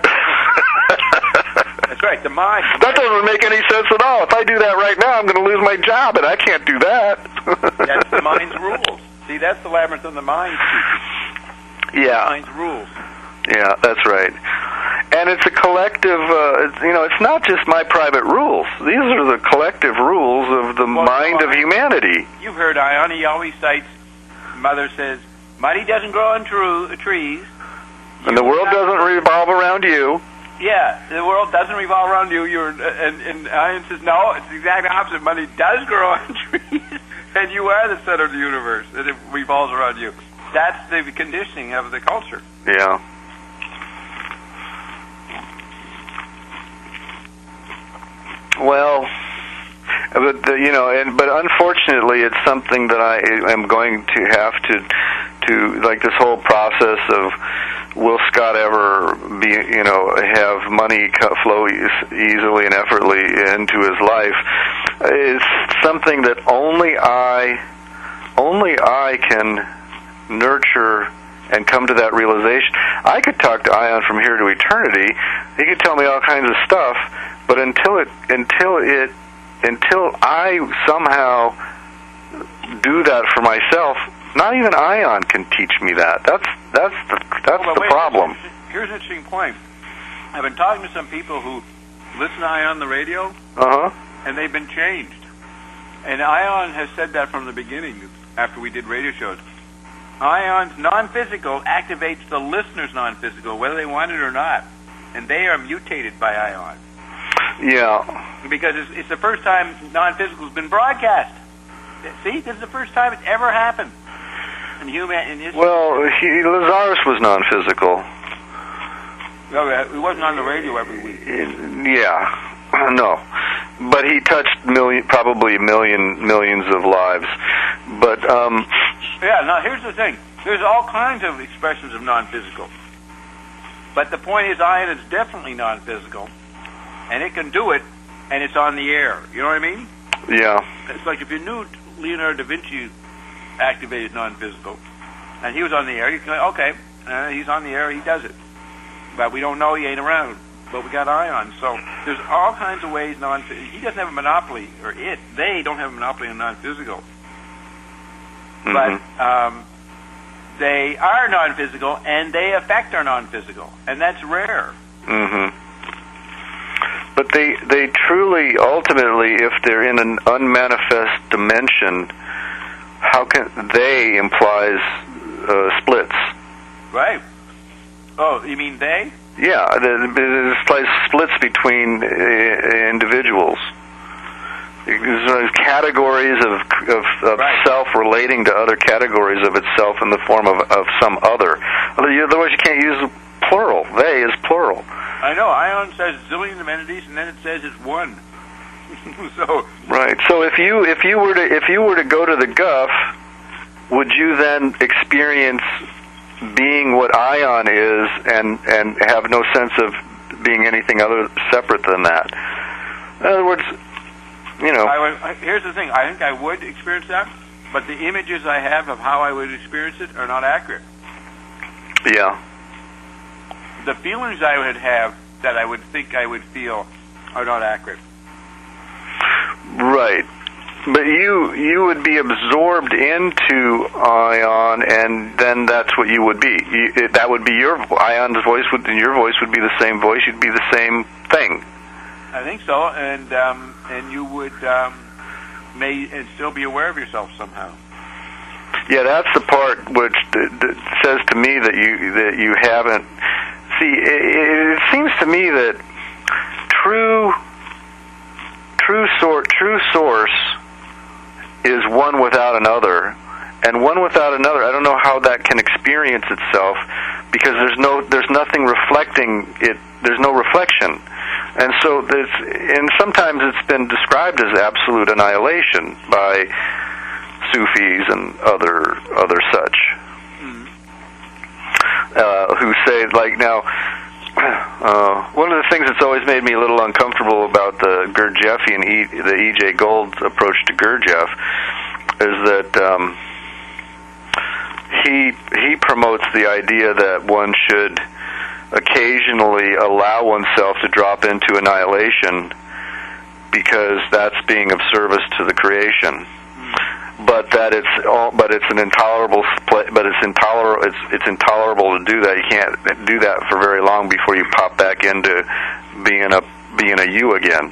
That's right, the mind. That doesn't make any sense at all. If I do that right now, I'm going to lose my job, and I can't do that. That's the mind's rules. See, that's the labyrinth of the mind speaking. Yeah. The mind's rules. Yeah, that's right. And it's a collective, uh, it's, you know, it's not just my private rules. These are the collective rules of the well, mind well, of humanity. You've heard Ion, he always cites, Mother says, money doesn't grow on tru- trees. You and the world doesn't revolve around you. Yeah, the world doesn't revolve around you. You're, and, and Ion says, no, it's the exact opposite. Money does grow on trees, and you are the center of the universe, and it revolves around you. That's the conditioning of the culture. Yeah. Well, but you know, and but unfortunately, it's something that I am going to have to, to like this whole process of will Scott ever be, you know, have money flow easily and effortlessly into his life is something that only I, only I can nurture and come to that realization. I could talk to Ion from here to eternity. He could tell me all kinds of stuff. But until it, until it, until I somehow do that for myself, not even Ion can teach me that. That's that's the that's oh, the wait, problem. Here's an interesting point. I've been talking to some people who listen to Ion on the radio, uh huh, and they've been changed. And Ion has said that from the beginning. After we did radio shows, Ion's non-physical activates the listener's non-physical, whether they want it or not, and they are mutated by Ion. Yeah. Because it's, it's the first time non-physical has been broadcast. See, this is the first time it's ever happened in human in history. Well, he, Lazarus was non-physical. No, he wasn't on the radio every week. Yeah, no, but he touched million, probably a million, millions of lives. But um, yeah. Now here's the thing: there's all kinds of expressions of non-physical. But the point is, Ion is definitely non-physical. And it can do it, and it's on the air. You know what I mean? Yeah. It's like if you knew Leonardo da Vinci activated non-physical, and he was on the air, you can go, okay, uh, he's on the air, he does it. But we don't know he ain't around. But we got Ion. So there's all kinds of ways non he doesn't have a monopoly, or it, they don't have a monopoly on non-physical. Mm-hmm. But um, they are non-physical, and they affect our non-physical. And that's rare. Mm-hmm. But they they truly, ultimately, if they're in an unmanifest dimension, how can they implies uh, splits? Right. Oh, you mean they? Yeah, it implies splits between uh, individuals. There's categories of of, of right. self relating to other categories of itself in the form of, of some other. Otherwise, you can't use plural. They is plural. I know. Ion says zillion of entities, and then it says it's one. so right. So if you if you were to if you were to go to the Guff, would you then experience being what Ion is, and and have no sense of being anything other separate than that? In other words, you know. I would, here's the thing. I think I would experience that, but the images I have of how I would experience it are not accurate. Yeah. The feelings I would have that I would think I would feel are not accurate. Right. But you you would be absorbed into Ion, and then that's what you would be. You, it, that would be your Ion's voice. Would your voice would be the same voice. You'd be the same thing. I think so, and um, and you would um, may and still be aware of yourself somehow. Yeah, that's the part which th- th- says to me that you that you haven't. See, it, it seems to me that true, true sort, true source is one without another, and one without another. I don't know how that can experience itself, because there's no, there's nothing reflecting it. There's no reflection, and so there's, and sometimes it's been described as absolute annihilation by Sufis and other other such. Uh, who say, like, now, uh, one of the things that's always made me a little uncomfortable about the Gurdjieffian, e, the E J Gold approach to Gurdjieff, is that um, he he promotes the idea that one should occasionally allow oneself to drop into annihilation, because that's being of service to the creation. But but that it's all, but it's an intolerable split. But it's intolerable. It's it's intolerable to do that. You can't do that for very long before you pop back into being a being a you again.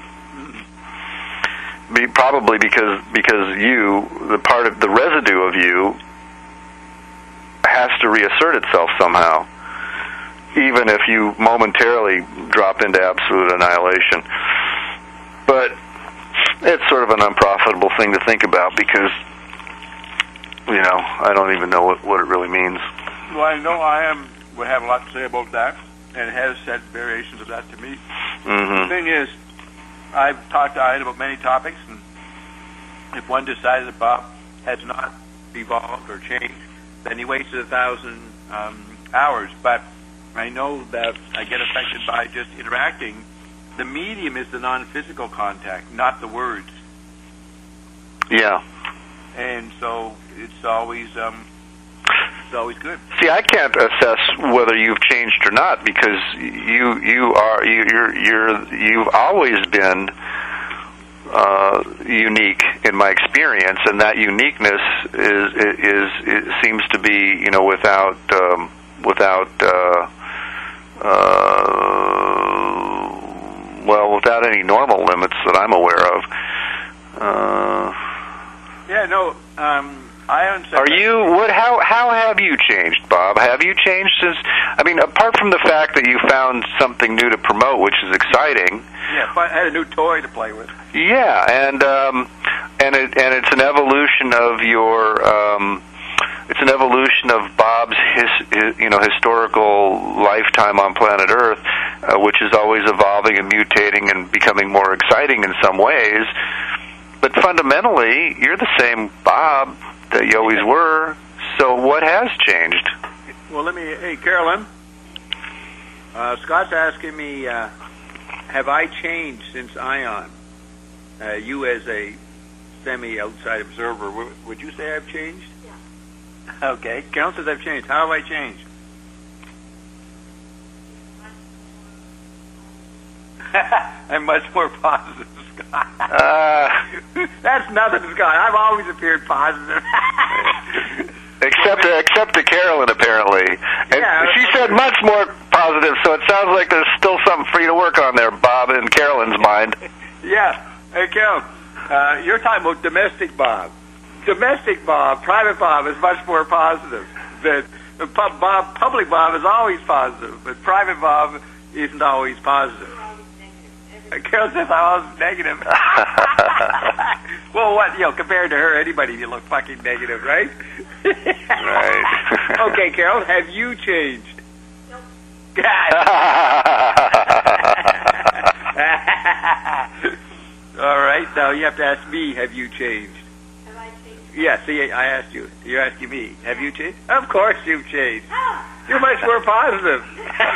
Be, probably because because you, the part of the residue of you, has to reassert itself somehow, even if you momentarily drop into absolute annihilation. But it's sort of an unprofitable thing to think about because, you know, I don't even know what, what it really means. Well, I know I am would have a lot to say about that, and has said variations of that to me. Mm-hmm. The thing is, I've talked to Ian about many topics, and if one decided that Bob has not evolved or changed, then he wasted a thousand um, hours. But I know that I get affected by just interacting. The medium is the non-physical contact, not the words. Yeah. And so it's always um, it's always good. See, I can't assess whether you've changed or not because you you are you, you're you're you've always been uh, unique in my experience, and that uniqueness is is, is seems to be, you know, without um, without uh, uh, well without any normal limits that I'm aware of. Uh, yeah, no. Um, I understand. Are you what? How how have you changed, Bob? Have you changed since? I mean, apart from the fact that you found something new to promote, which is exciting. Yeah, I had a new toy to play with. Yeah, and um, and it and it's an evolution of your. Um, it's an evolution of Bob's his, his you know historical lifetime on planet Earth, uh, which is always evolving and mutating and becoming more exciting in some ways. But fundamentally, you're the same Bob that you always were. So what has changed? Well, let me. Hey, Carolyn. Uh, Scott's asking me, uh, have I changed since Ion? Uh, you as a semi-outside observer, w- would you say I've changed? Yeah. Okay. Carolyn says I've changed. How have I changed? I'm much more positive, Scott. Uh, That's nothing, Scott. I've always appeared positive. except to, except to Carolyn, apparently. And Yeah. she said much more positive, so it sounds like there's still something for you to work on there, Bob, in Carolyn's mind. Yeah. Hey, Carol, uh, you're talking about domestic Bob. Domestic Bob, private Bob is much more positive. The, the pub, Bob, public Bob is always positive, but private Bob isn't always positive. Carol says I'm always negative. Well, what, you know, compared to her, anybody, you look fucking negative, right? Right. Okay, Carol, have you changed? Nope. All right, now you have to ask me, have you changed? Have I changed? Yeah, see, I asked you. You're asking me, have you changed? Of course you've changed. Oh. You're much more positive.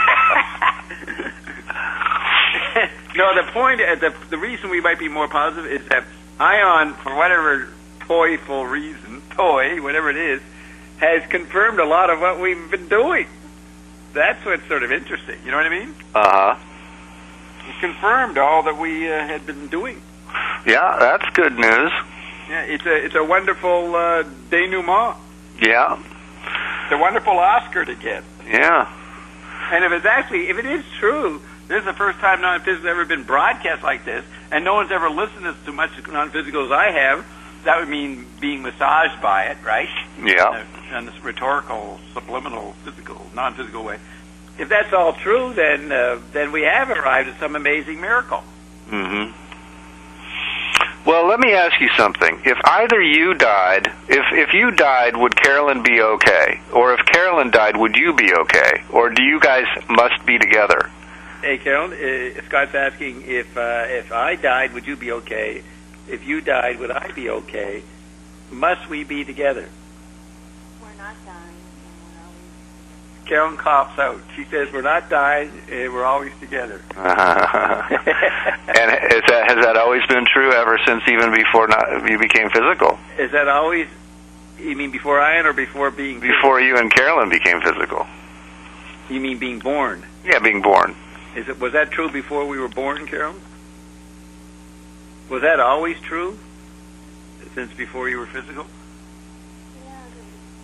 No, the point, uh, the, the reason we might be more positive is that Ion, for whatever toyful reason, toy, whatever it is, has confirmed a lot of what we've been doing. That's what's sort of interesting. You know what I mean? Uh-huh. It's confirmed all that we uh, had been doing. Yeah, that's good news. Yeah, it's a it's a wonderful uh, denouement. Yeah. It's a wonderful Oscar to get. Yeah. And if it's actually, if it is true, this is the first time non-physical has ever been broadcast like this, and no one's ever listened to as much non-physical as I have. That would mean being massaged by it, right? Yeah. Uh, in this rhetorical, subliminal, physical, non-physical way. If that's all true, then uh, then we have arrived at some amazing miracle. Mm-hmm. Well, let me ask you something. If either you died, if if you died, would Carolyn be okay? Or if Carolyn died, would you be okay? Or do you guys must be together? Hey, Carolyn, uh, Scott's asking if uh, if I died, would you be okay? If you died, would I be okay? Must we be together? We're not dying. We're always... Carolyn coughs out. She says, we're not dying, uh, we're always together. Uh-huh. And is that, has that always been true ever since even before not, you became physical? Is that always, you mean before Ian or before being... Before you and Carolyn became physical. You mean being born? Yeah, being born. Is it? Was that true before we were born, Carolyn? Was that always true? Since before you were physical?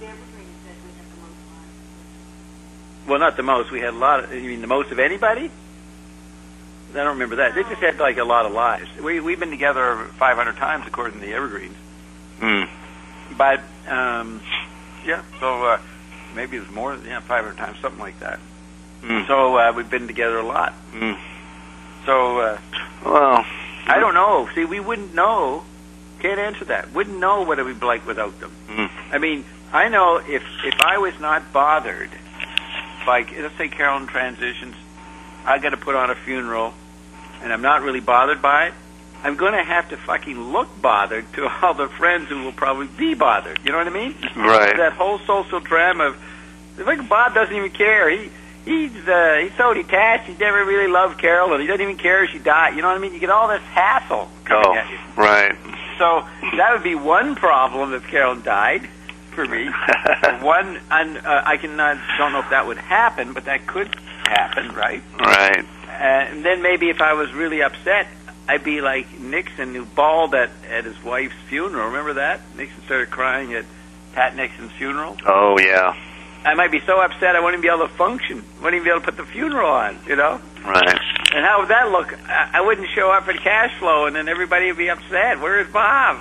the Evergreens that we had the most lives. Well, not the most. We had a lot of, you mean the most of anybody? I don't remember that. They just had like a lot of lives. We, we've been together five hundred times according to the Evergreens. Mm. But, um, yeah, so uh, maybe it was more, yeah, five hundred times, something like that. Mm. So uh, we've been together a lot. Mm. So, uh, well, I don't know. See, we wouldn't know. Can't answer that. Wouldn't know what it would be like without them. Mm. I mean, I know if if I was not bothered, like, let's say Carolyn transitions, I got to put on a funeral, and I'm not really bothered by it, I'm going to have to fucking look bothered to all the friends who will probably be bothered. You know what I mean? Right. That whole social drama of, like, Bob doesn't even care. He he's uh, he's so detached. He never really loved Carol, and he doesn't even care if she died. You know what I mean? You get all this hassle coming Oh, at you. right. So that would be one problem if Carolyn died for me. One, and uh, I can uh, don't know if that would happen, but that could happen, right? Right. Uh, and then maybe if I was really upset, I'd be like Nixon, who bawled at, at his wife's funeral. Remember that? Nixon started crying at Pat Nixon's funeral. Oh, yeah. I might be so upset I wouldn't even be able to function. Wouldn't even be able to put the funeral on, you know? Right. And how would that look? I, I wouldn't show up at cash flow, and then everybody would be upset. Where is Bob?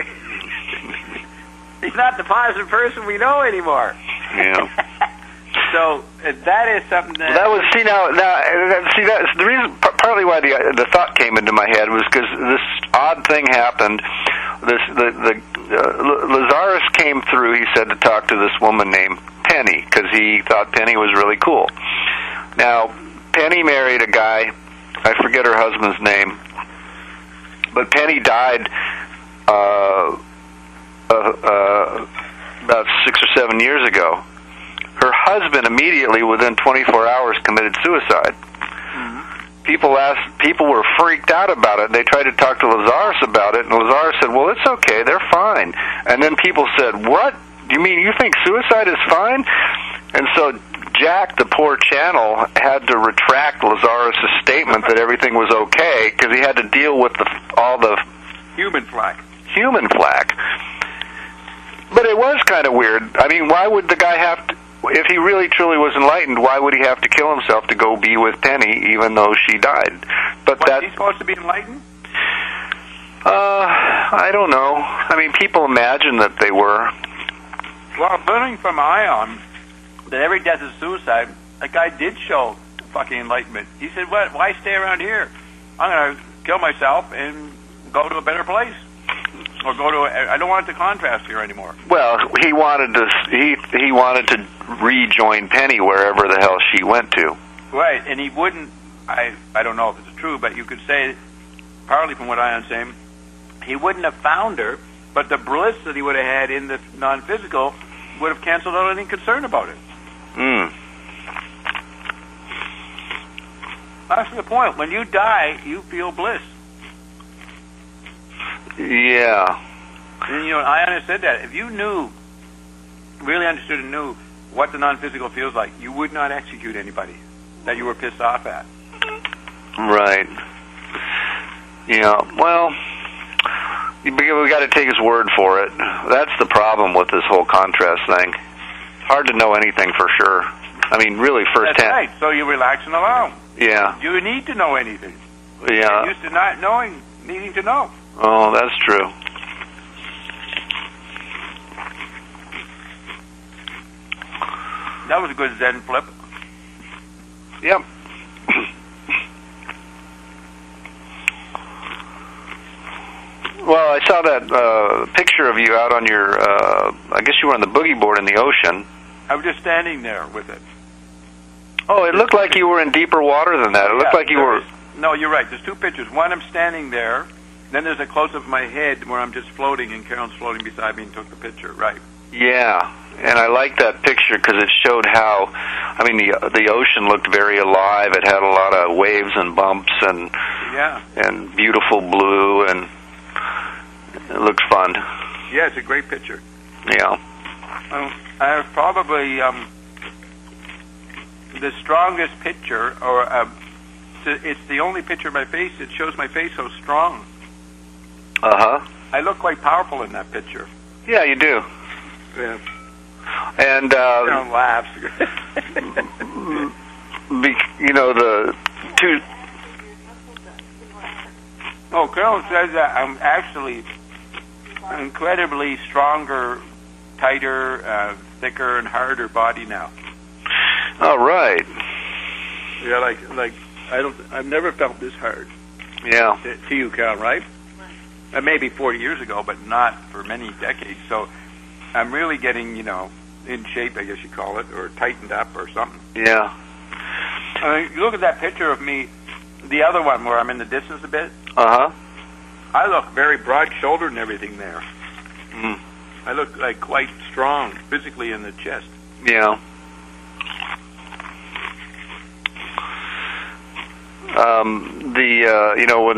He's not the positive person we know anymore. Yeah. So uh, that is something that... That was, see, now, now uh, see, that's the reason, p- partly why the the thought came into my head was because this odd thing happened. This the the uh, Lazarus came through. He said to talk to this woman named Penny because he thought Penny was really cool. Now, Penny married a guy. I forget her husband's name, but Penny died uh, uh, uh, about six or seven years ago. Her husband immediately, within twenty-four hours, committed suicide. Mm-hmm. People asked, people were freaked out about it. They tried to talk to Lazarus about it, and Lazarus said, "Well, it's okay, they're fine." And then people said, "What? You mean you think suicide is fine?" And so Jack, the poor channel, had to retract Lazarus' statement that everything was okay because he had to deal with the, all the human flack. Human flack. But it was kind of weird. I mean, why would the guy have to? If he really truly was enlightened, why would he have to kill himself to go be with Penny, even though she died? But was that he supposed to be enlightened? Uh, I don't know. I mean, people imagine that they were. Well, learning from Ion that every death is suicide, that guy did show fucking enlightenment. He said, "What? Why stay around here? I'm gonna kill myself and go to a better place." Or go to a, I don't want the contrast here anymore. Well, he wanted to he he wanted to rejoin Penny wherever the hell she went to. Right, and he wouldn't. I I don't know if it's true, but you could say, partly from what I am saying, he wouldn't have found her, but the bliss that he would have had in the non-physical would have canceled out any concern about it. Hmm. That's the point. When you die, you feel bliss. Yeah. And, you know, Ion said that. If you knew, really understood and knew what the non-physical feels like, you would not execute anybody that you were pissed off at. Right. Yeah. Well, we got to take his word for it. That's the problem with this whole contrast thing. It's hard to know anything for sure. I mean, really, firsthand. That's right. So you relax and allow. Yeah. You need to know anything. Yeah. You're used to not knowing, needing to know. Oh, that's true. That was a good Zen flip. Yep. Well, I saw that uh, picture of you out on your, uh, I guess you were on the boogie board in the ocean. I was just standing there with it. Oh, it looked like you were in deeper water than that. It looked Yeah, like you were... is, no, you're right. There's two pictures. One, I'm standing there. Then there's a close-up of my head where I'm just floating, and Carolyn's floating beside me and took the picture. Right. Yeah, and I liked that picture because it showed how, I mean, the the ocean looked very alive. It had a lot of waves and bumps and yeah, and beautiful blue, and it looked fun. Yeah, it's a great picture. Yeah. Um, I have probably um, the strongest picture, or uh, it's the only picture of my face that shows my face so strong. Uh-huh. I look quite powerful in that picture. Yeah, you do. Yeah. And uh, Don't laugh. be, you know the two. Oh, Carol says that I'm actually incredibly stronger, tighter, uh, thicker, and harder body now. Oh, right. Yeah, like like I don't. I've never felt this hard. Yeah. To, to you, Carol, right? Uh, maybe forty years ago, but not for many decades. So I'm really getting, you know, in shape, I guess you call it, or tightened up or something. Yeah. I mean, you look at that picture of me, the other one where I'm in the distance a bit. Uh huh. I look very broad-shouldered and everything there. Mm. I look like quite strong physically in the chest. Yeah. Um, the uh, you know when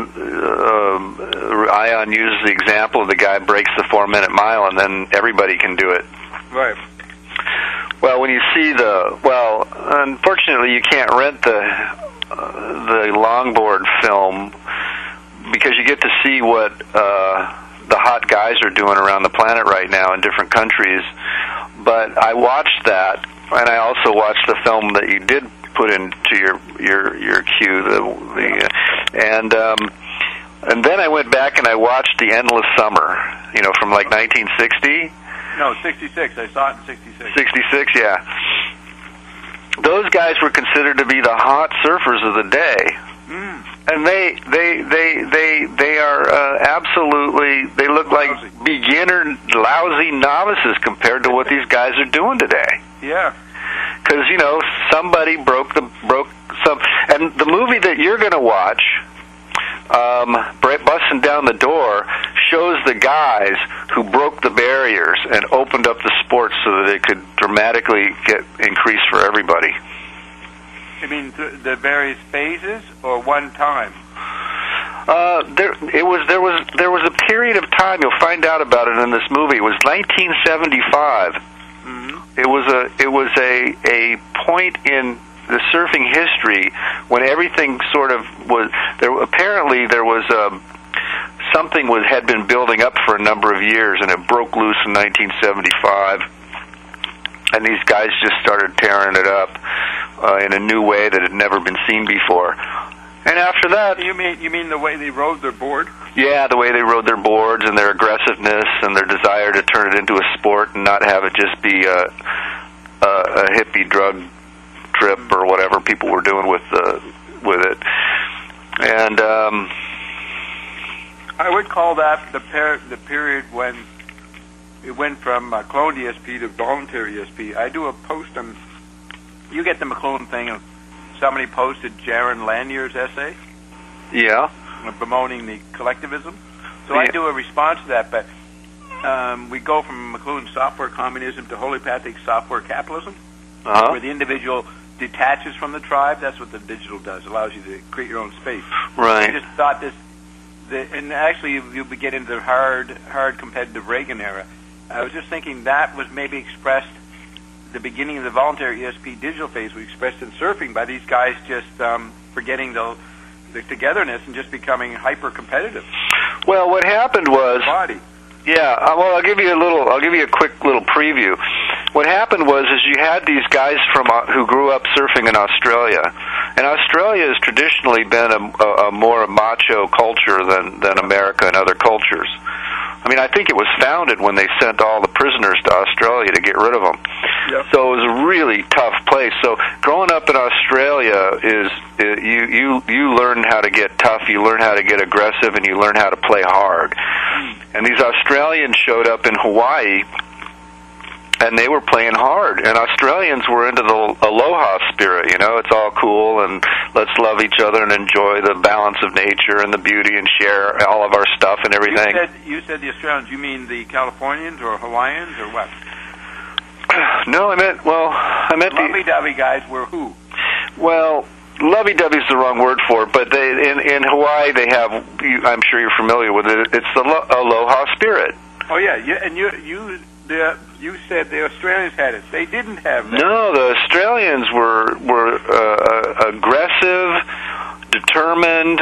uh, Ion uses the example of the guy breaks the four-minute mile and then everybody can do it. Right. Well, when you see the well, unfortunately you can't rent the uh, the longboard film because you get to see what uh, the hot guys are doing around the planet right now in different countries. But I watched that, and I also watched the film that you did put into your your your queue, the, the and um, and then I went back and I watched The Endless Summer, you know, from like nineteen sixty. No, sixty-six. I saw it in sixty-six. sixty-six, yeah. Those guys were considered to be the hot surfers of the day. Mm. And they they they they they are uh, absolutely, they look like Lousy. beginner lousy novices compared to what these guys are doing today. Yeah. Because, you know, somebody broke the broke some, and the movie that you're going to watch, um, Busting Down the Door, shows the guys who broke the barriers and opened up the sport so that it could dramatically get increased for everybody. You mean th- the various phases, or one time? Uh, there it was. There was there was a period of time. You'll find out about it in this movie. It was nineteen seventy-five. Mm-hmm. It was a it was a a point in the surfing history when everything sort of was there. Apparently, there was um, something was had been building up for a number of years, and it broke loose in nineteen seventy-five. And these guys just started tearing it up uh, in a new way that had never been seen before. And after that, You mean you mean the way they rode their board? yeah, the way they rode their boards and their aggressiveness and their desire to turn it into a sport and not have it just be a, a, a hippie drug trip or whatever people were doing with the with it. And um, I would call that the per- the period when it went from uh, cloned E S P to voluntary E S P. I do a post on. You get the McLuhan thing of somebody posted Jaron Lanier's essay. Yeah. Bemoaning the collectivism. So Yeah. I do a response to that, but um, we go from McLuhan's software communism to homeopathic software capitalism, Uh-huh. where the individual detaches from the tribe. That's what the digital does. It allows you to create your own space. Right. I just thought this, the, and actually you, you get into the hard, hard competitive Reagan era. I was just thinking that was maybe expressed the beginning of the voluntary E S P digital phase we expressed in surfing by these guys just um, forgetting the, the togetherness and just becoming hyper competitive. Well, what happened was, Body. yeah. uh, Well, I'll give you a little. I'll give you a quick little preview. What happened was, is you had these guys from uh, who grew up surfing in Australia, and Australia has traditionally been a, a, a more macho culture than than America and other cultures. I mean, I think it was founded when they sent all the prisoners to Australia to get rid of them. Yep. So it was a really tough place. So growing up in Australia is, is you you you learn how to get tough, you learn how to get aggressive, and you learn how to play hard. And these Australians showed up in Hawaii, and they were playing hard. And Australians were into the aloha spirit, you know, it's all cool, and let's love each other and enjoy the balance of nature and the beauty and share all of our stuff and everything. You said, you said the Australians. You mean the Californians or Hawaiians or what? No, I meant, well, I meant the... Lovey-dovey guys were who? Well, lovey-dovey is the wrong word for it, but they, in, in Hawaii they have, you, I'm sure you're familiar with it, it's the lo- aloha spirit. Oh, yeah, you, and you you the, you said the Australians had it. They didn't have that. No, the Australians were were uh, aggressive, determined,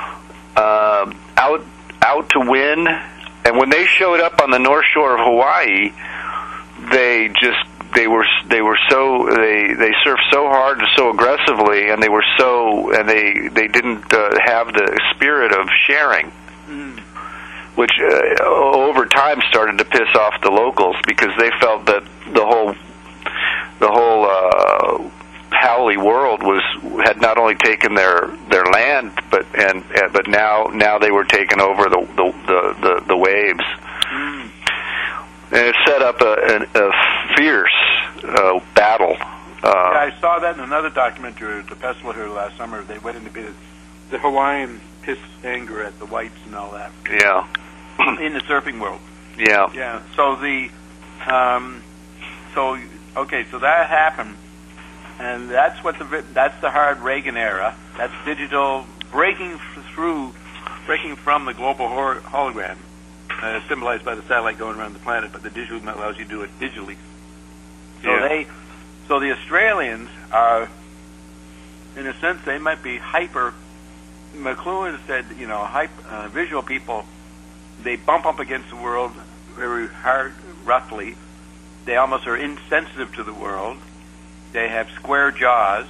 uh, out out to win, and when they showed up on the North Shore of Hawaii, they just they were they were so they they surfed so hard and so aggressively, and they were so and they they didn't uh, have the spirit of sharing, mm. which uh, over time started to piss off the locals because they felt that the whole the whole uh, Howley world was had not only taken their their land, but and, and but now now they were taking over the the the, the, the waves. Mm. And it set up a, a, a fierce uh, battle. Uh, yeah, I saw that in another documentary, the festival here last summer. They went into the, the Hawaiian piss anger at the whites and all that. Yeah. In the surfing world. Yeah. Yeah. So the, um, so okay, so that happened, and that's what the that's the hard Reagan era. That's digital breaking through, breaking from the global hor- hologram. Uh, symbolized by the satellite going around the planet, but the digital allows you to do it digitally. So yeah. they, so the Australians are, in a sense, they might be hyper. McLuhan said, you know, hyper, uh, visual people, they bump up against the world very hard, roughly. They almost are insensitive to the world. They have square jaws,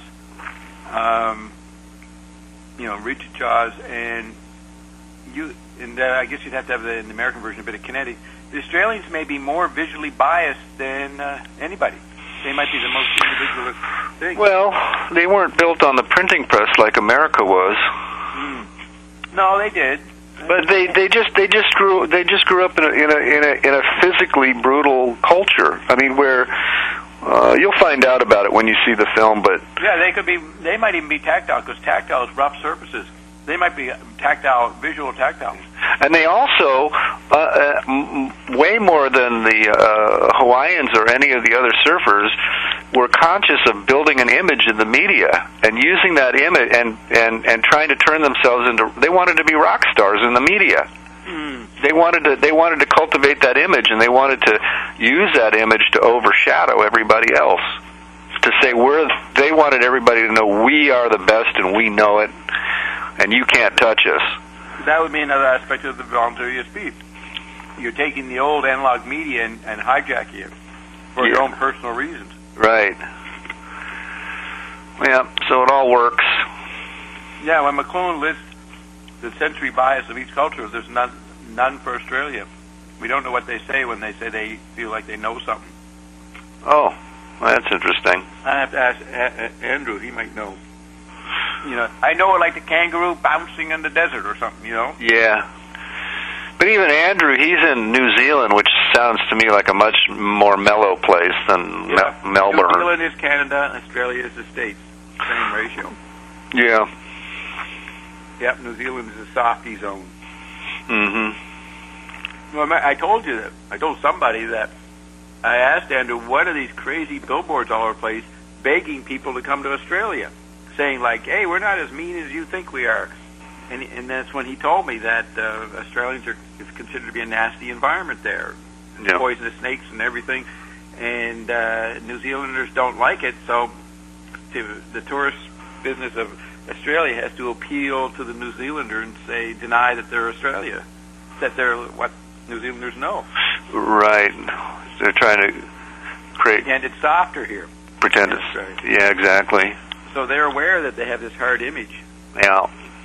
um, you know, rigid jaws, and you. And uh, I guess you'd have to have the, in the American version a bit of kinetic. The Australians may be more visually biased than uh, anybody. They might be the most individualist thing. Well, they weren't built on the printing press like America was. Mm. No, they did. But they, they just they just grew they just grew up in a in a in a, in a physically brutal culture. I mean, where uh, you'll find out about it when you see the film. But yeah, they could be. They might even be tactile because tactile is rough surfaces. They might be tactile, visual tactile. And they also, uh, uh, m- way more than the uh, Hawaiians or any of the other surfers, were conscious of building an image in the media and using that image and, and, and trying to turn themselves into. They wanted to be rock stars in the media. Mm. They wanted to. They wanted to cultivate that image, and they wanted to use that image to overshadow everybody else. To say we're. They wanted everybody to know we are the best and we know it. And you can't touch us. That would be another aspect of the voluntary speech. You're taking the old analog media and, and hijacking it for yeah. your own personal reasons. Right. Yeah, so it all works. Yeah, when McLuhan lists the sensory bias of each culture, there's none, none for Australia. We don't know what they say when they say they feel like they know something. Oh, well, that's interesting. I have to ask a- a- Andrew. He might know. You know, I know it like the kangaroo bouncing in the desert or something, you know? Yeah. But even Andrew, he's in New Zealand, which sounds to me like a much more mellow place than yeah. Me- Melbourne. New Zealand is Canada, Australia is the States. Same ratio. Yeah. Yep, New Zealand is a softy zone. Mm-hmm. Well, I told you that. I told somebody that I asked Andrew, what are these crazy billboards all over the place begging people to come to Australia? Saying like, hey, we're not as mean as you think we are. And, and that's when he told me that uh, Australians are it's considered to be a nasty environment there. Yeah. Poisonous snakes and everything. And uh, New Zealanders don't like it, so to the tourist business of Australia has to appeal to the New Zealander and say, deny that they're Australia, that they're what New Zealanders know. Right. They're trying to create... And it's softer here. Pretend it's... Yeah, exactly. So they're aware that they have this hard image. Yeah.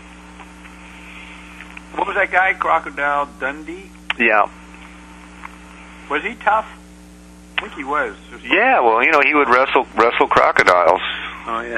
What was that guy, Crocodile Dundee? Yeah. Was he tough? I think he was. Yeah, well, you know, he would wrestle wrestle crocodiles. Oh, yeah.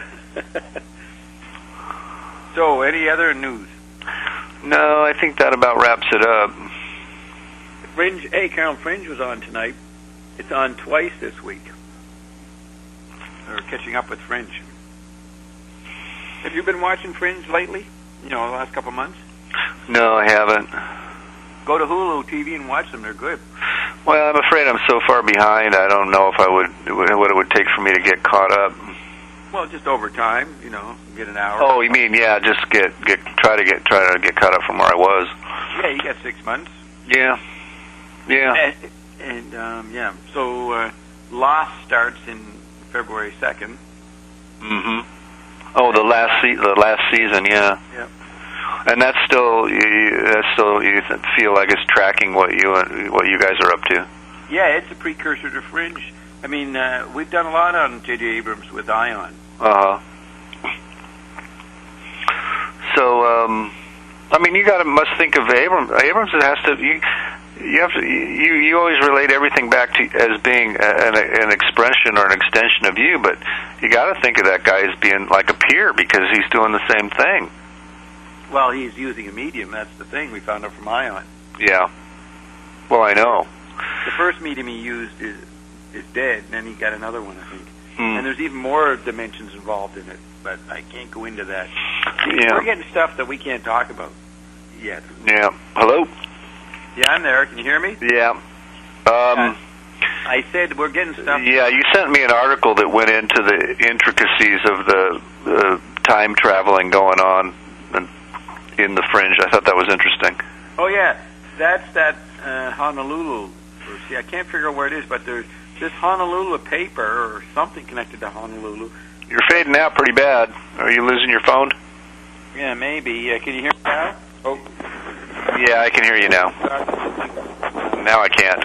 So, any other news? No, I think that about wraps it up. Fringe, hey, Carol, Fringe was on tonight. It's on twice this week. We're catching up with Fringe. Have you been watching Fringe lately? You know, the last couple of months? No, I haven't. Go to Hulu T V and watch them. They're good. Well, I'm afraid I'm so far behind. I don't know if I would what it would take for me to get caught up. Well, just over time, you know, get an hour. Oh, you mean yeah? Just get get try to get try to get caught up from where I was. Yeah, you got six months. Yeah, yeah. And, and um, yeah, so uh, Lost starts in February second. Mm-hmm. Oh, the last se- the last season, yeah. Yeah. And that's still you, that's still you feel like it's tracking what you what you guys are up to. Yeah, it's a precursor to Fringe. I mean, uh, we've done a lot on J J Abrams with Ion. Uh huh. So, um, I mean, you got to must think of Abrams. Abrams has to. You, you have to. You you always relate everything back to as being an, an expression or an extension of you, but you got to think of that guy as being like a peer because he's doing the same thing. Well, he's using a medium. That's the thing we found out from Ion. Yeah. Well, I know. The first medium he used is is dead, and then he got another one, I think. Hmm. And there's even more dimensions involved in it, but I can't go into that. Yeah. We're getting stuff that we can't talk about yet. Yeah. Hello? Yeah, I'm there. Can you hear me? Yeah. Um, uh, I said we're getting stuff. Yeah, you sent me an article that went into the intricacies of the uh, time traveling going on in the Fringe. I thought that was interesting. Oh, yeah. That's that uh, Honolulu. See, I can't figure out where it is, but there's this Honolulu paper or something connected to Honolulu. You're fading out pretty bad. Are you losing your phone? Yeah, maybe. Uh, can you hear me now? Oh. Yeah, I can hear you now. Now I can't.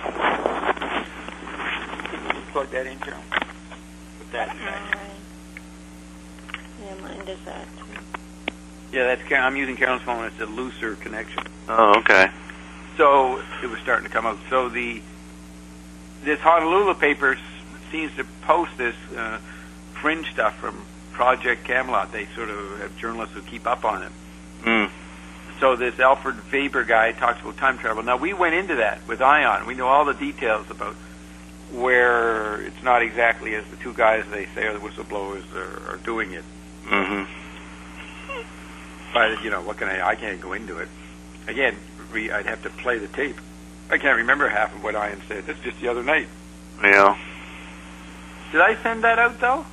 Plug that in, Carol. Put that back. Yeah, mine does that too. Yeah, that's Car- I'm using Carolyn's phone. It's a looser connection. Oh, okay. So it was starting to come out. So the this Honolulu paper seems to post this uh, Fringe stuff from Project Camelot. They sort of have journalists who keep up on it. Mm. So this Alfred Weber guy talks about time travel. Now, we went into that with Ion. We know all the details about where it's not exactly as the two guys they say are the whistleblowers are, are doing it. Mm-hmm. But, you know, what can I... I can't go into it. Again, re, I'd have to play the tape. I can't remember half of what Ian said. That's just the other night. Yeah. Did I send that out, though?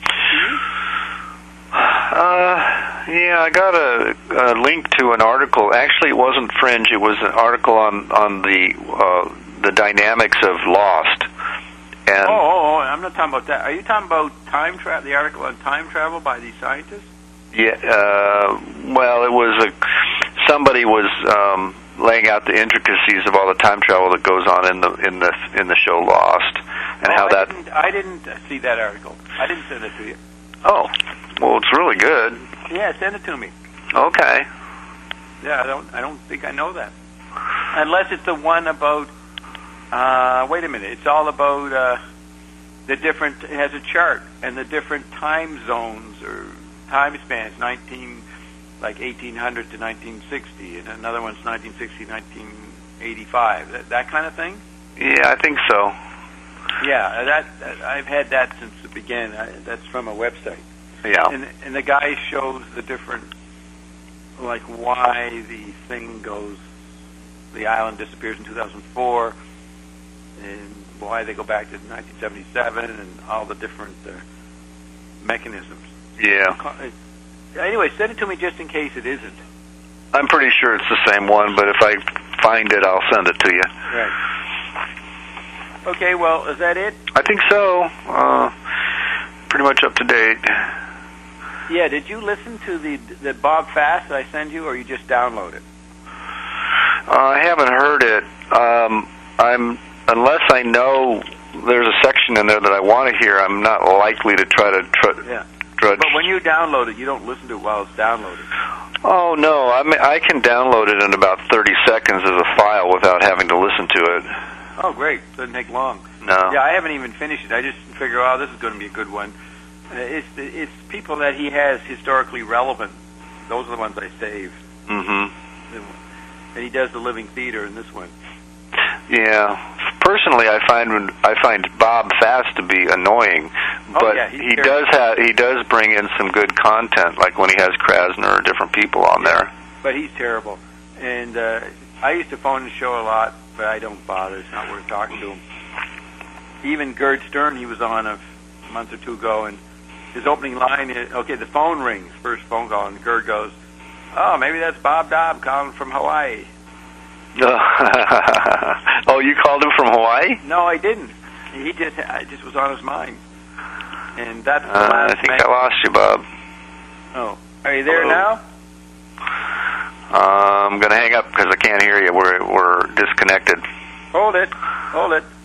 Uh, yeah, I got a, a link to an article. Actually, it wasn't Fringe. It was an article on on the uh, the dynamics of Lost. And oh, oh, oh, I'm not talking about that. Are you talking about time travel? The article on time travel by these scientists? Yeah. Uh, well, it was a somebody was um, laying out the intricacies of all the time travel that goes on in the in the in the show Lost, and oh, how I that. Didn't, I didn't see that article. I didn't send it to you. Oh, well, it's really good. Yeah, send it to me. Okay. Yeah, I don't. I don't think I know that. Unless it's the one about. Uh, wait a minute. It's all about uh, the different. It has a chart and the different time zones or time spans. Nineteen, like eighteen hundred to nineteen sixty, and another one's nineteen sixty, nineteen eighty-five. That, that kind of thing. Yeah, I think so. Yeah, that, that I've had that since it began. I, that's from a website. Yeah. And and the guy shows the different, like why the thing goes, the island disappears in two thousand four, and why they go back to nineteen seventy-seven, and all the different uh, mechanisms. Yeah. Anyway, send it to me just in case it isn't. I'm pretty sure it's the same one, but if I find it, I'll send it to you. Right. Okay, well, is that it? I think so. Uh, pretty much up to date. Yeah, did you listen to the the Bob Fast that I sent you, or you just download it? Uh, I haven't heard it. Um, I'm unless I know there's a section in there that I want to hear, I'm not likely to try to tr- yeah. drudge. But when you download it, you don't listen to it while it's downloaded. Oh, no. I mean, I can download it in about thirty seconds as a file without having to listen to it. Oh, great. Doesn't take long. No. Yeah, I haven't even finished it. I just figure, oh, this is going to be a good one. Uh, it's it's people that he has historically relevant. Those are the ones I save. Mm-hmm. And he does the Living Theater in this one. Yeah. Personally, I find when, I find Bob Fast to be annoying, but oh, yeah, he does have he does bring in some good content, like when he has Krasner or different people on yeah, there. But he's terrible. And uh, I used to phone the show a lot, but I don't bother. It's not worth talking to him. Even Gerd Stern, he was on a month or two ago, and his opening line is, okay, the phone rings, first phone call, and Gerd goes, oh, maybe that's Bob Dobb calling from Hawaii. Oh, you called him from Hawaii? No, I didn't. He just it just was on his mind. And that's the uh, last I think man. I lost you, Bob. Oh. Are you there Hello? now? Uh, I'm going to hang up because I can't hear you. We're, we're disconnected. Hold it. Hold it.